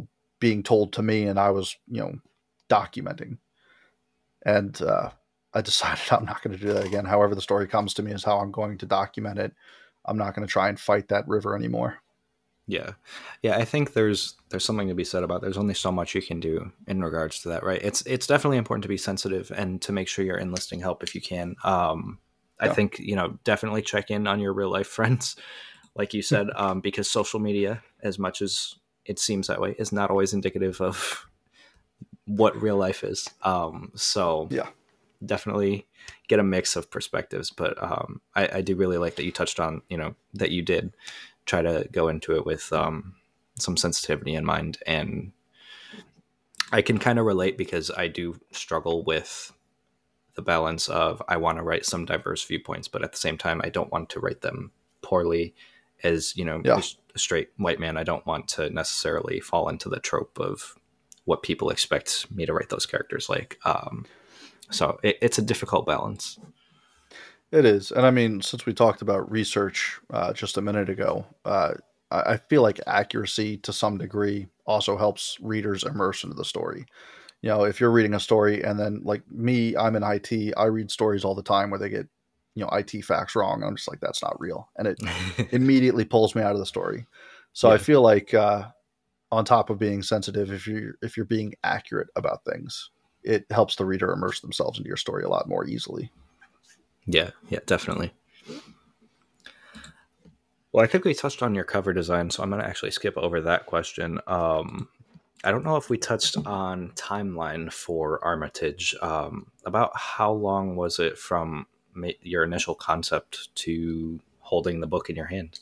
B: being told to me, and I was, you know, documenting. And uh, I decided I'm not going to do that again. However the story comes to me is how I'm going to document it. I'm not going to try and fight that river anymore.
A: Yeah. Yeah, I think there's there's something to be said about there's only so much you can do in regards to that, right? It's it's definitely important to be sensitive and to make sure you're enlisting help if you can. Um I
B: Yeah.
A: think, you know, definitely check in on your real life friends, like you said, um, because social media, as much as it seems that way, is not always indicative of what real life is. Um so
B: Yeah.
A: definitely get a mix of perspectives. But um I, I do really like that you touched on, you know, that you did try to go into it with um, some sensitivity in mind. And I can kind of relate because I do struggle with the balance of I want to write some diverse viewpoints, but at the same time, I don't want to write them poorly. As you know,
B: Yeah.
A: as a straight white man, I don't want to necessarily fall into the trope of what people expect me to write those characters like. Um, so it, it's a difficult balance.
B: It is. And I mean, since we talked about research uh, just a minute ago, uh, I I feel like accuracy to some degree also helps readers immerse into the story. You know, if you're reading a story and then, like me, I'm in I T, I read stories all the time where they get, you know, I T facts wrong. And I'm just like, that's not real. And it immediately pulls me out of the story. So I
A: Yeah.
B: feel like, uh, on top of being sensitive, if you're, if you're being accurate about things, it helps the reader immerse themselves into your story a lot more easily.
A: Yeah. Yeah, definitely. Well, I think we touched on your cover design, so I'm going to actually skip over that question. Um, I don't know if we touched on timeline for Armitage. Um, about how long was it from ma- your initial concept to holding the book in your hands?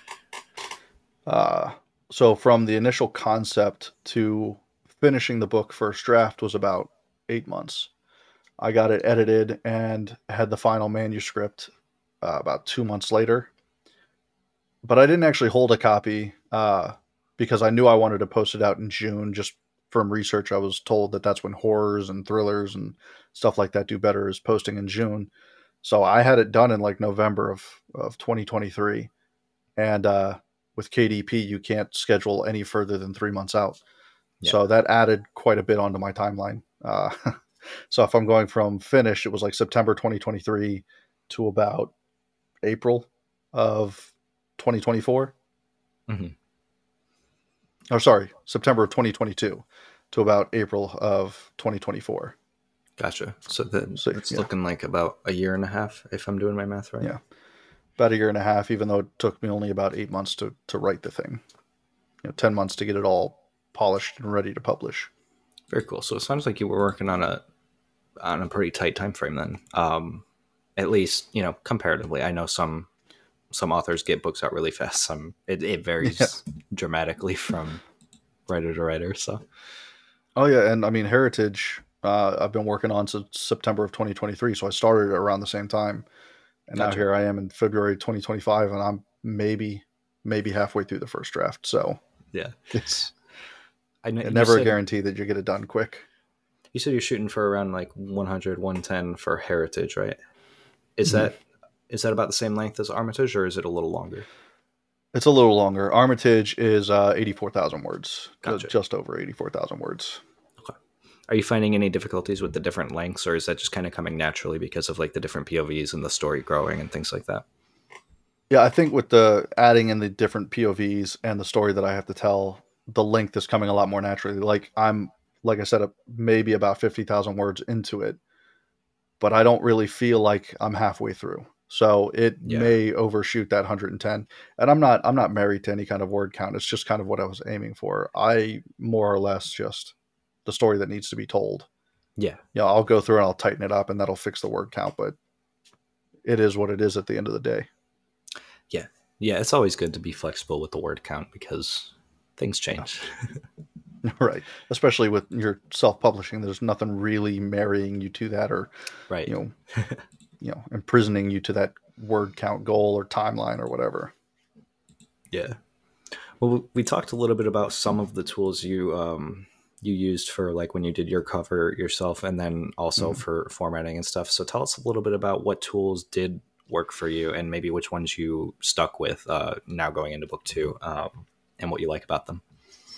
B: Uh, so from the initial concept to finishing the book first draft was about eight months. I got it edited and had the final manuscript uh, about two months later. But I didn't actually hold a copy uh, because I knew I wanted to post it out in June. Just from research, I was told that that's when horrors and thrillers and stuff like that do better, is posting in June. So I had it done in like November of, of twenty twenty-three. And uh, with K D P, you can't schedule any further than three months out.
A: Yeah.
B: So that added quite a bit onto my timeline. Uh, so if I'm going from finish, it was like September twenty twenty-three to about April of twenty twenty-four.
A: Hmm.
B: Or sorry, September of twenty twenty-two to about April of twenty twenty-four.
A: Gotcha. So that,
B: So
A: that's
B: yeah,
A: looking like about a year and a half, if I'm doing my math right.
B: yeah, about a year and a half. Even though it took me only about eight months to to write the thing, you know, ten months to get it all polished and ready to publish.
A: Very cool. So it sounds like you were working on a on a pretty tight time frame then. Um, at least, you know, comparatively. I know some some authors get books out really fast. Some it, it
B: Yeah.
A: varies dramatically from writer to writer. So
B: Oh yeah, and I mean Heritage. Uh, I've been working on since September of twenty twenty-three, so I started around the same time, and now
A: gotcha.
B: here I am in February twenty twenty-five, and I'm maybe maybe halfway through the first draft. So
A: Yeah,
B: it's
A: I know you
B: never a
A: said
B: guarantee that you get it done quick.
A: you said you're shooting for around like one hundred, one ten for Heritage, right? Is
B: Mhm.
A: that is that about the same length as Armitage, or is it a little longer?
B: It's a little longer. Armitage is uh, eighty-four thousand words, ju-
A: Gotcha.
B: just over eighty-four thousand words.
A: Okay. Are you finding any difficulties with the different lengths, or is that just kind of coming naturally because of like the different P O Vs and the story growing and things like that?
B: Yeah, I think with the adding in the different P O Vs and the story that I have to tell, the length is coming a lot more naturally. Like I'm, like I said, uh, maybe about fifty thousand words into it, but I don't really feel like I'm halfway through. So it
A: Yeah.
B: may overshoot that one hundred ten. And I'm not I'm not married to any kind of word count. It's just kind of what I was aiming for. I more or less just the story that needs to be told.
A: Yeah.
B: You know, I'll go through and I'll tighten it up and that'll fix the word count, but it is what it is at the end of the day.
A: Yeah. Yeah. It's always good to be flexible with the word count because things
B: Yeah.
A: change.
B: Right. Especially with your self-publishing, there's nothing really marrying you to that or,
A: Right.
B: you know, you know, imprisoning you to that word count goal or timeline or whatever.
A: Yeah. Well, we talked a little bit about some of the tools you um, you used for like when you did your cover yourself, and then also
B: Mhm.
A: for formatting and stuff. So tell us a little bit about what tools did work for you, and maybe which ones you stuck with uh, now going into book two, um, and what you like about them.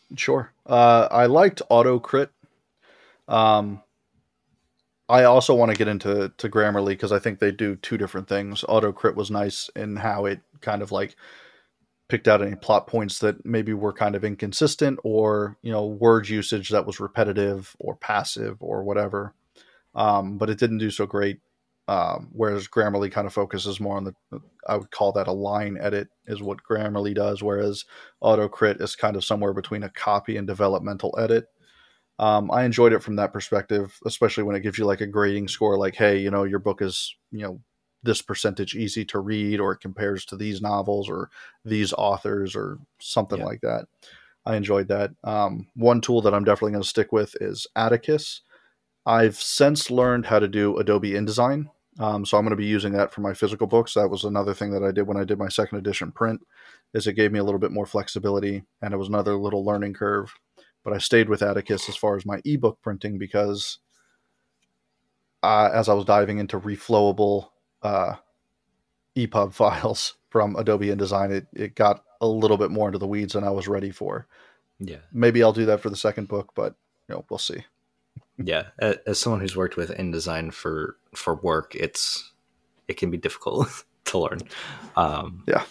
B: Sure. Uh, I liked Autocrit. Um, I also want to get into to Grammarly because I think they do two different things. Autocrit was nice in how it kind of like picked out any plot points that maybe were kind of inconsistent, or you know word usage that was repetitive or passive or whatever. Um, but it didn't do so great. Um, whereas Grammarly kind of focuses more on the, I would call that a line edit, is what Grammarly does. Whereas Autocrit is kind of somewhere between a copy and developmental edit. Um, I enjoyed it from that perspective, especially when it gives you like a grading score, like, hey, you know, your book is, you know, this percentage easy to read, or it compares to these novels or these authors or something
A: Yeah.
B: like that. I enjoyed that. Um, one tool that I'm definitely going to stick with is Atticus. I've since learned how to do Adobe InDesign. Um, so I'm going to be using that for my physical books. That was another thing that I did when I did my second edition print, is it gave me a little bit more flexibility, and it was another little learning curve. But I stayed with Atticus as far as my ebook printing because uh, as I was diving into reflowable uh, E P U B files from Adobe InDesign, it, it got a little bit more into the weeds than I was ready for.
A: Yeah.
B: Maybe I'll do that for the second book, but you know, we'll see.
A: Yeah. As someone who's worked with InDesign for for work, it's it can be difficult to learn. Um,
B: Yeah.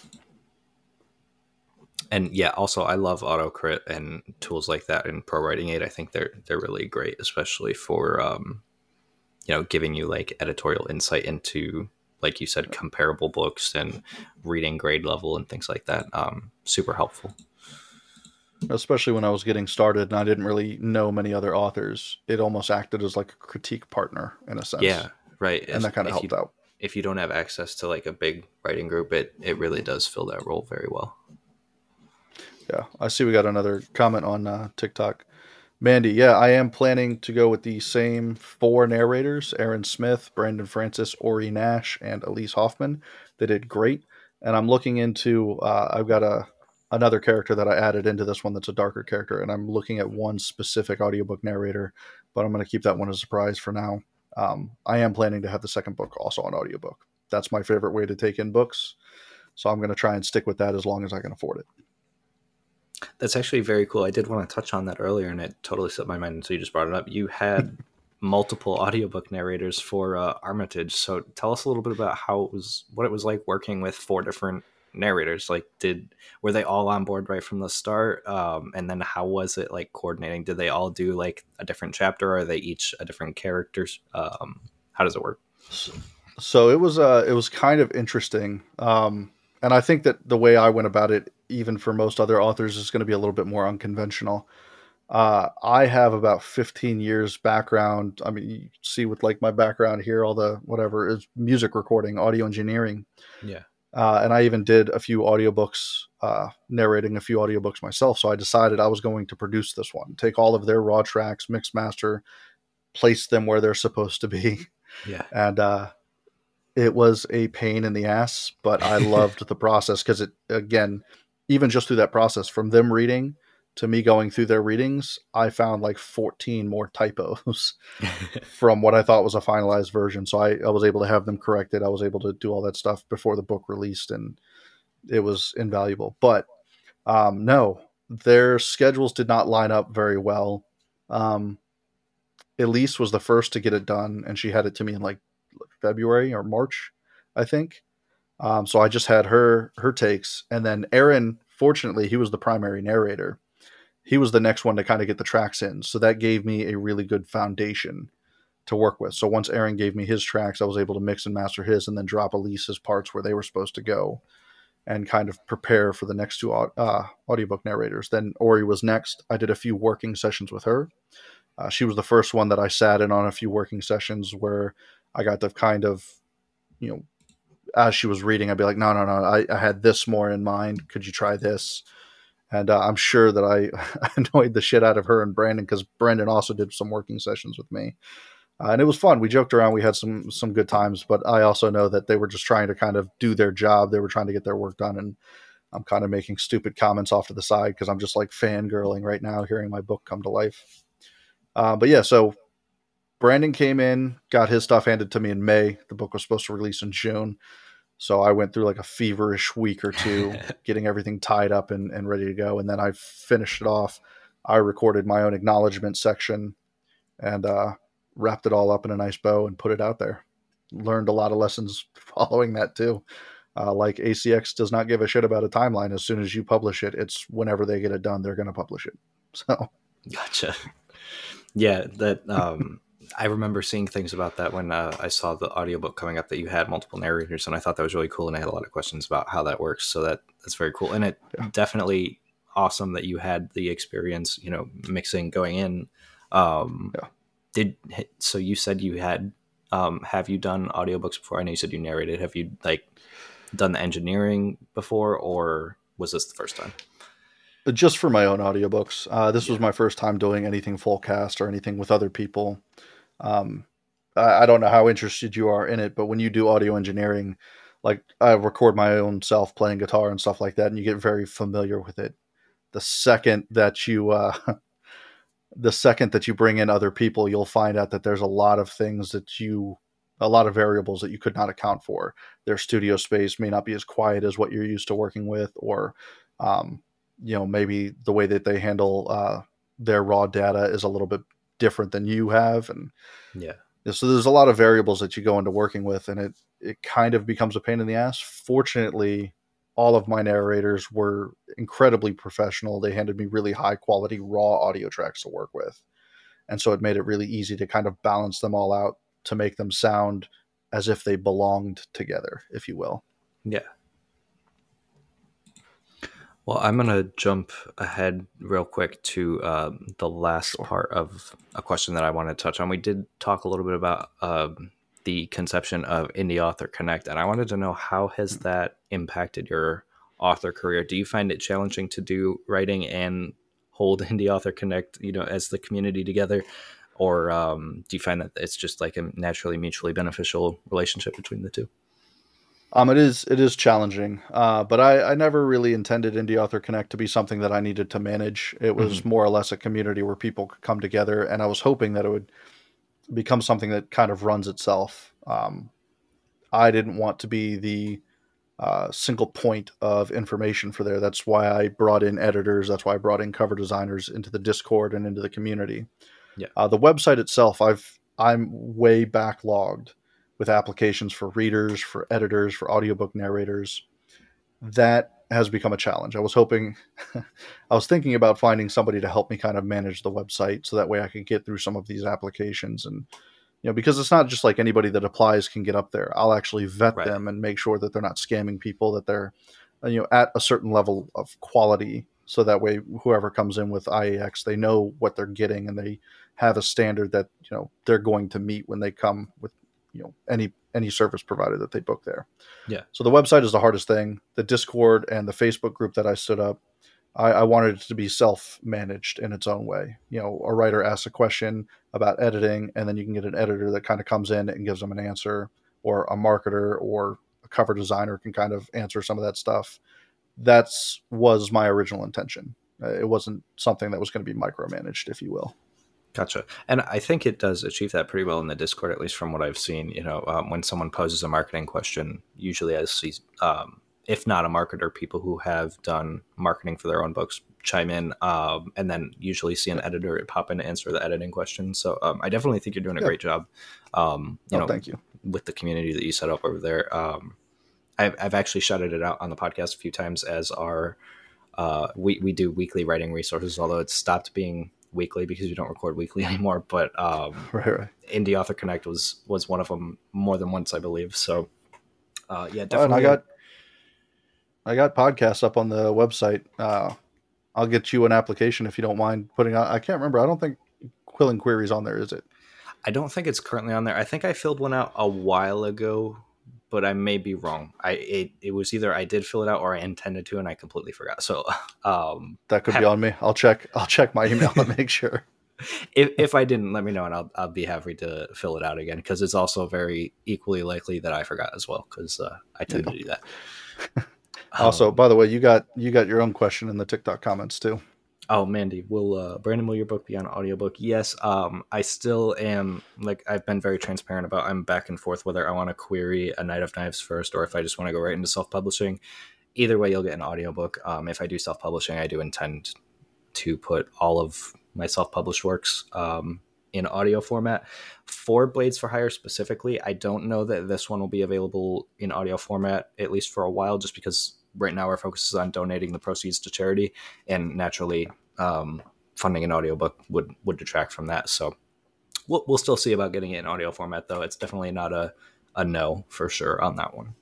A: and yeah, also I love AutoCrit and tools like that in Pro Writing Aid. I think they're they're really great, especially for um, you know giving you like editorial insight into, like you said, comparable books and reading grade level and things like that. Um, super helpful.
B: Especially when I was getting started and I didn't really know many other authors, it almost acted as like a critique partner in a sense,
A: Yeah, right.
B: and
A: As,
B: that kind of
A: if you
B: helped out.
A: if you don't have access to like a big writing group, it it really does fill that role very well.
B: Yeah, I see we got another comment on uh, TikTok. Mandy, yeah, I am planning to go with the same four narrators: Aaron Smith, Brandon Francis, Ori Nash, and Elise Hoffman. They did great, and I'm looking into. Uh, I've got a another character that I added into this one that's a darker character, and I'm looking at one specific audiobook narrator, but I'm going to keep that one a surprise for now. Um, I am planning to have the second book also on audiobook. That's my favorite way to take in books, so I'm going to try and stick with that as long as I can afford it.
A: That's actually very cool. I did want to touch on that earlier, and it totally slipped my mind until you just brought it up. You had multiple audiobook narrators for uh, Armitage. So tell us a little bit about how it was, what it was like working with four different narrators. Like, did were they all on board right from the start? Um, and then how was it like coordinating? Did they all do like a different chapter? Or are they each a different characters? Um, how does it work?
B: So it was uh it was kind of interesting. Um and I think that the way I went about it, even for most other authors, is going to be a little bit more unconventional. Uh I have about fifteen years background. I mean, you see with like my background here, all the whatever is music recording, audio engineering.
A: Yeah.
B: Uh, and I even did a few audiobooks, uh, narrating a few audiobooks myself. So I decided I was going to produce this one, take all of their raw tracks, mix master, place them where they're supposed to be.
A: Yeah.
B: And uh it was a pain in the ass, but I loved the process because it, again, even just through that process, from them reading to me going through their readings, I found like fourteen more typos from what I thought was a finalized version. So I, I was able to have them corrected. I was able to do all that stuff before the book released, and it was invaluable. But um, no, their schedules did not line up very well. Um, Elise was the first to get it done, and she had it to me in like February or March, I think. Um, so I just had her her takes, and then Aaron. Fortunately, he was the primary narrator. He was the next one to kind of get the tracks in, so that gave me a really good foundation to work with. So once Aaron gave me his tracks, I was able to mix and master his, and then drop Elise's parts where they were supposed to go, and kind of prepare for the next two uh, audiobook narrators. Then Ori was next. I did a few working sessions with her. Uh, she was the first one that I sat in on a few working sessions where I got to kind of, you know, as she was reading, I'd be like, no, no, no, I, I had this more in mind. Could you try this? And uh, I'm sure that I annoyed the shit out of her and Brandon, because Brandon also did some working sessions with me. Uh, and it was fun. We joked around. We had some some good times. But I also know that they were just trying to kind of do their job. They were trying to get their work done. And I'm kind of making stupid comments off to the side because I'm just like fangirling right now, hearing my book come to life. Uh, but yeah, so Brandon came in, got his stuff handed to me in May. The book was supposed to release in June. So I went through like a feverish week or two getting everything tied up and, and ready to go. And then I finished it off I recorded my own acknowledgement section and uh, wrapped it all up in a nice bow and put it out there. Learned a lot of lessons following that too. Uh, like A C X does not give a shit about a timeline. As soon as you publish it, it's whenever they get it done, they're going to publish it. So,
A: Gotcha. Yeah, that um, I remember seeing things about that when uh, I saw the audiobook coming up that you had multiple narrators, and I thought that was really cool. And I had a lot of questions about how that works. So that that's very cool, and it
B: yeah.
A: definitely awesome that you had the experience, you know, mixing going in. Um,
B: Yeah.
A: Did so? You said you had. Um, have you done audiobooks before? I know you said you narrated. Have you like done the engineering before, or was this the first time?
B: Just for my own audiobooks. Uh, this
A: Yeah.
B: was my first time doing anything full cast or anything with other people. Um, I, I don't know how interested you are in it, but when you do audio engineering, like I record my own self playing guitar and stuff like that, and you get very familiar with it. The second that you, uh, the second that you bring in other people, you'll find out that there's a lot of things that you, a lot of variables that you could not account for. Their studio space may not be as quiet as what you're used to working with, or, um, you know, maybe the way that they handle uh, their raw data is a little bit different than you have. And
A: Yeah.
B: so there's a lot of variables that you go into working with, and it, it kind of becomes a pain in the ass. Fortunately, all of my narrators were incredibly professional. They handed me really high quality raw audio tracks to work with. And so it made it really easy to kind of balance them all out to make them sound as if they belonged together, if you will.
A: Yeah. Well, I'm going to jump ahead real quick to um, the last
B: Sure.
A: part of a question that I want to touch on. We did talk a little bit about um, the conception of Indie Author Connect, and I wanted to know, how has that impacted your author career? Do you find it challenging to do writing and hold Indie Author Connect, you know, as the community together? Or um, do you find that it's just like a naturally mutually beneficial relationship between the two?
B: Um, it is it is challenging, uh, but I, I never really intended Indie Author Connect to be something that I needed to manage. It was
A: Mm-hmm.
B: more or less a community where people could come together, and I was hoping that it would become something that kind of runs itself. Um, I didn't want to be the uh, single point of information for there. That's why I brought in editors. That's why I brought in cover designers into the Discord and into the community.
A: Yeah.
B: Uh, the website itself, I've I'm way backlogged with applications for readers, for editors, for audiobook narrators. That has become a challenge. I was hoping, I was thinking about finding somebody to help me kind of manage the website so that way I could get through some of these applications. And, you know, because it's not just like anybody that applies can get up there. I'll actually vet
A: Right.
B: them and make sure that they're not scamming people, that they're, you know, at a certain level of quality. So that way, whoever comes in with I A X, they know what they're getting and they have a standard that, you know, they're going to meet when they come with, you know, any any service provider that they book there.
A: Yeah.
B: So the website is the hardest thing. The Discord and the Facebook group that I stood up, I, I wanted it to be self-managed in its own way. You know, a writer asks a question about editing, and then you can get an editor that kind of comes in and gives them an answer, or a marketer or a cover designer can kind of answer some of that stuff. That's was my original intention. Uh, it wasn't something that was going to be micromanaged, if you will.
A: Gotcha. And I think it does achieve that pretty well in the Discord, at least from what I've seen. You know, um, when someone poses a marketing question, usually I see, um, if not a marketer, people who have done marketing for their own books chime in, um, and then usually see an
B: Yeah.
A: editor pop in to answer the editing question. So um, I definitely think you're doing a
B: Yeah.
A: great job, um, you
B: Oh,
A: know,
B: thank you.
A: with the community that you set up over there. Um, I've, I've actually shouted it out on the podcast a few times as our, uh, we, we do weekly writing resources, although it's stopped being weekly because we don't record weekly anymore. But um,
B: Right, right.
A: Indie Author Connect was was one of them more than once, I believe. So uh, yeah,
B: Oh, and I
A: definitely. A,
B: got I got podcasts up on the website. Uh, I'll get you an application if you don't mind putting out. I can't remember. I don't think Quill and Query's on there, is it?
A: I don't think it's currently on there. I think I filled one out a while ago, but I may be wrong. I it, it was either I did fill it out or I intended to, and I completely forgot. So um,
B: That could
A: ha-
B: be on me. I'll check. I'll check my email and make sure.
A: if if I didn't, let me know, and I'll I'll be happy to fill it out again, because it's also very equally likely that I forgot as well, because uh, I tend
B: Yeah.
A: to do that.
B: Also,
A: Um,
B: by the way, you got you got your own question in the TikTok comments too.
A: oh, Mandy, will uh, Brandon, will your book be on audiobook? Yes. Um, I still am, like, I've been very transparent about, I'm back and forth whether I want to query A Night of Knives first or if I just want to go right into self-publishing. Either way, you'll get an audiobook. Um, if I do self-publishing, I do intend to put all of my self-published works um, in audio format. For Blades for Hire specifically, I don't know that this one will be available in audio format, at least for a while, just because right now our focus is on donating the proceeds to charity, and naturally um, funding an audiobook would, would detract from that. So we'll, we'll still see about getting it in audio format, though. It's definitely not a, a no for sure on that one.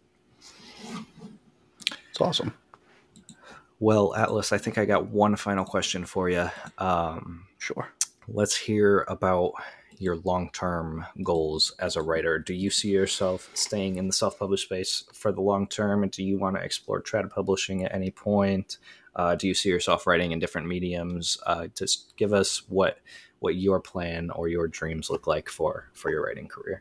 B: It's awesome.
A: Well, Atlas, I think I got one final question for you. Um,
B: sure.
A: Let's hear about your long-term goals as a writer. Do you see yourself staying in the self-published space for the long term? And do you want to explore trad publishing at any point? Uh, do you see yourself writing in different mediums? Uh, just give us what what your plan or your dreams look like for, for your writing career.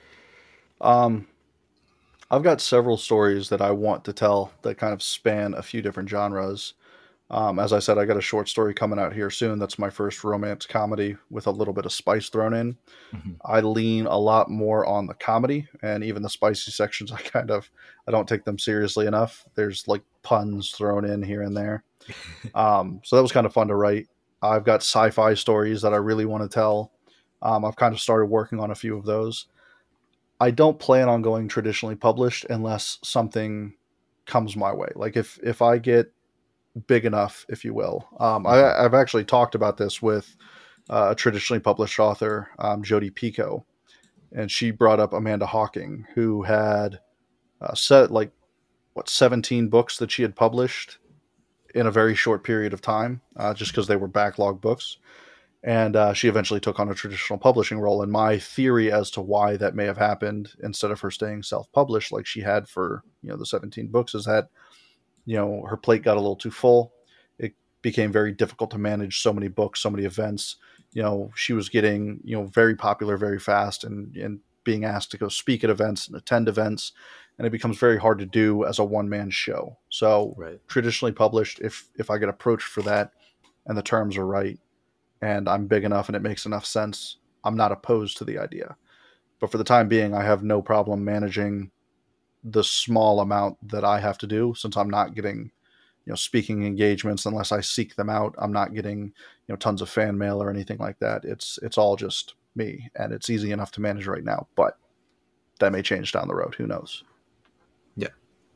B: Um, I've got several stories that I want to tell that kind of span a few different genres. Um, as I said, I got a short story coming out here soon. That's my first romance comedy with a little bit of spice thrown in. Mm-hmm. I lean a lot more on the comedy, and even the spicy sections, I kind of, I don't take them seriously enough. There's like puns thrown in here and there. um, so that was kind of fun to write. I've got sci-fi stories that I really want to tell. Um, I've kind of started working on a few of those. I don't plan on going traditionally published unless something comes my way. Like if, if I get big enough, if you will. Um, I, I've actually talked about this with uh, a traditionally published author, um, Jodi Picoult, and she brought up Amanda Hocking, who had uh, set like what seventeen books that she had published in a very short period of time, uh, just because they were backlog books. And uh, she eventually took on a traditional publishing role. And my theory as to why that may have happened, instead of her staying self-published like she had for you know the seventeen books, is that you know, her plate got a little too full. It became very difficult to manage so many books, so many events. You know, she was getting, you know, very popular very fast and, and being asked to go speak at events and attend events. And it becomes very hard to do as a one-man show. So right. Traditionally published, if, if I get approached for that and the terms are right and I'm big enough and it makes enough sense, I'm not opposed to the idea. But for the time being, I have no problem managing the small amount that I have to do, since I'm not getting, you know, speaking engagements unless I seek them out. I'm not getting, you know, tons of fan mail or anything like that. It's, it's all just me, and it's easy enough to manage right now, but that may change down the road. Who knows?
A: Yeah.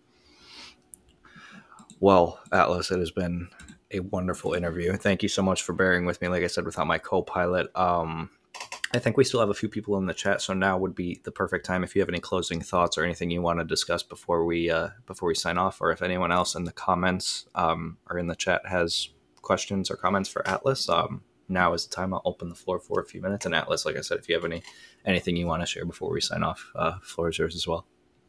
A: Well, Atlas, it has been a wonderful interview. Thank you so much for bearing with me. Like I said, without my co-pilot, um, I think we still have a few people in the chat, so now would be the perfect time if you have any closing thoughts or anything you want to discuss before we uh, before we sign off, or if anyone else in the comments um, or in the chat has questions or comments for Atlas. Um, now is the time. I'll open the floor for a few minutes. And Atlas, like I said, if you have any anything you want to share before we sign off, uh, floor is yours as well.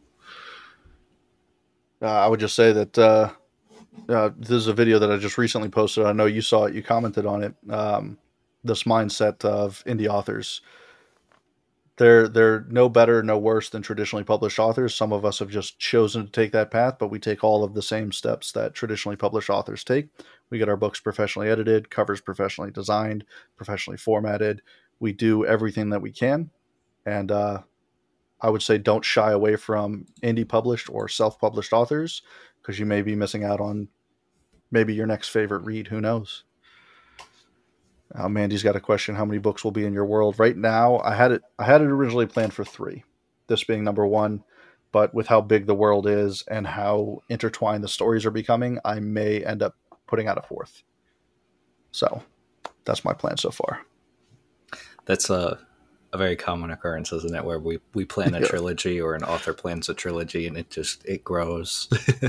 B: Uh, I would just say that uh, uh, this is a video that I just recently posted. I know you saw it. You commented on it. Um, this mindset of indie authors. They're, they're no better, no worse than traditionally published authors. Some of us have just chosen to take that path, but we take all of the same steps that traditionally published authors take. We get our books professionally edited, covers professionally designed, professionally formatted. We do everything that we can. And uh, I would say don't shy away from indie published or self-published authors, because you may be missing out on maybe your next favorite read. Who knows? Uh, Mandy's got a question: how many books will be in your world? Right now, I had it. I had it originally planned for three, this being number one. But with how big the world is and how intertwined the stories are becoming, I may end up putting out a fourth. So that's my plan so far.
A: That's a a very common occurrence, isn't it? Where we we plan a yeah. trilogy, or an author plans a trilogy, and it just it grows.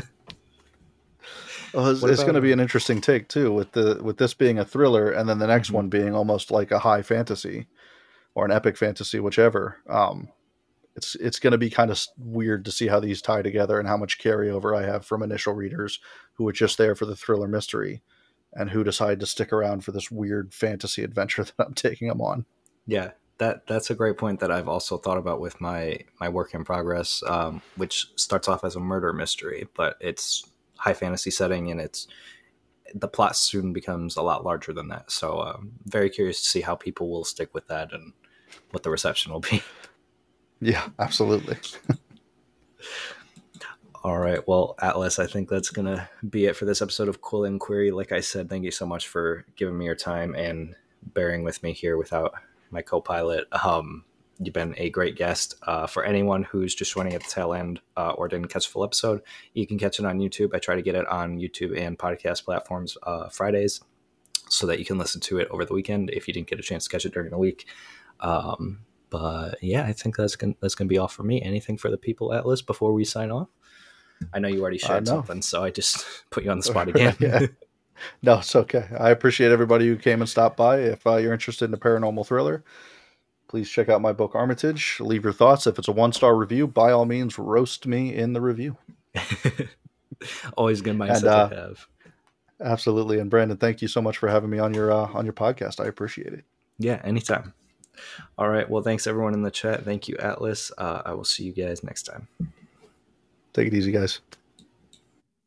B: Well, it's, it's going to be an interesting take too, with the with this being a thriller, and then the next mm-hmm. one being almost like a high fantasy or an epic fantasy, whichever. Um, it's it's going to be kind of weird to see how these tie together and how much carryover I have from initial readers who were just there for the thriller mystery, and who decide to stick around for this weird fantasy adventure that I'm taking them on.
A: Yeah, that that's a great point that I've also thought about with my my work in progress, um, which starts off as a murder mystery, but it's high fantasy setting, and it's the plot soon becomes a lot larger than that. So um, very curious to see how people will stick with that and what the reception will be.
B: Yeah, absolutely.
A: All right. Well, Atlas, I think that's going to be it for this episode of Cool Inquiry. Like I said, thank you so much for giving me your time and bearing with me here without my co-pilot. Um, you've been a great guest. Uh, for anyone who's just joining at the tail end uh, or didn't catch the full episode, you can catch it on YouTube. I try to get it on YouTube and podcast platforms uh, Fridays so that you can listen to it over the weekend if you didn't get a chance to catch it during the week. Um, but yeah, I think that's gonna, that's going to be all for me. Anything for the people, Atlas, before we sign off? I know you already shared uh, no. something, so I just put you on the spot again.
B: Yeah. No, it's okay. I appreciate everybody who came and stopped by. If uh, you're interested in a paranormal thriller, please check out my book, Armitage. Leave your thoughts. If it's a one-star review, by all means, roast me in the review.
A: Always good mindset and, uh, to have.
B: Absolutely. And Brandon, thank you so much for having me on your uh, on your podcast. I appreciate it.
A: Yeah, anytime. All right. Well, thanks everyone in the chat. Thank you, Atlas. Uh, I will see you guys next time.
B: Take it easy, guys.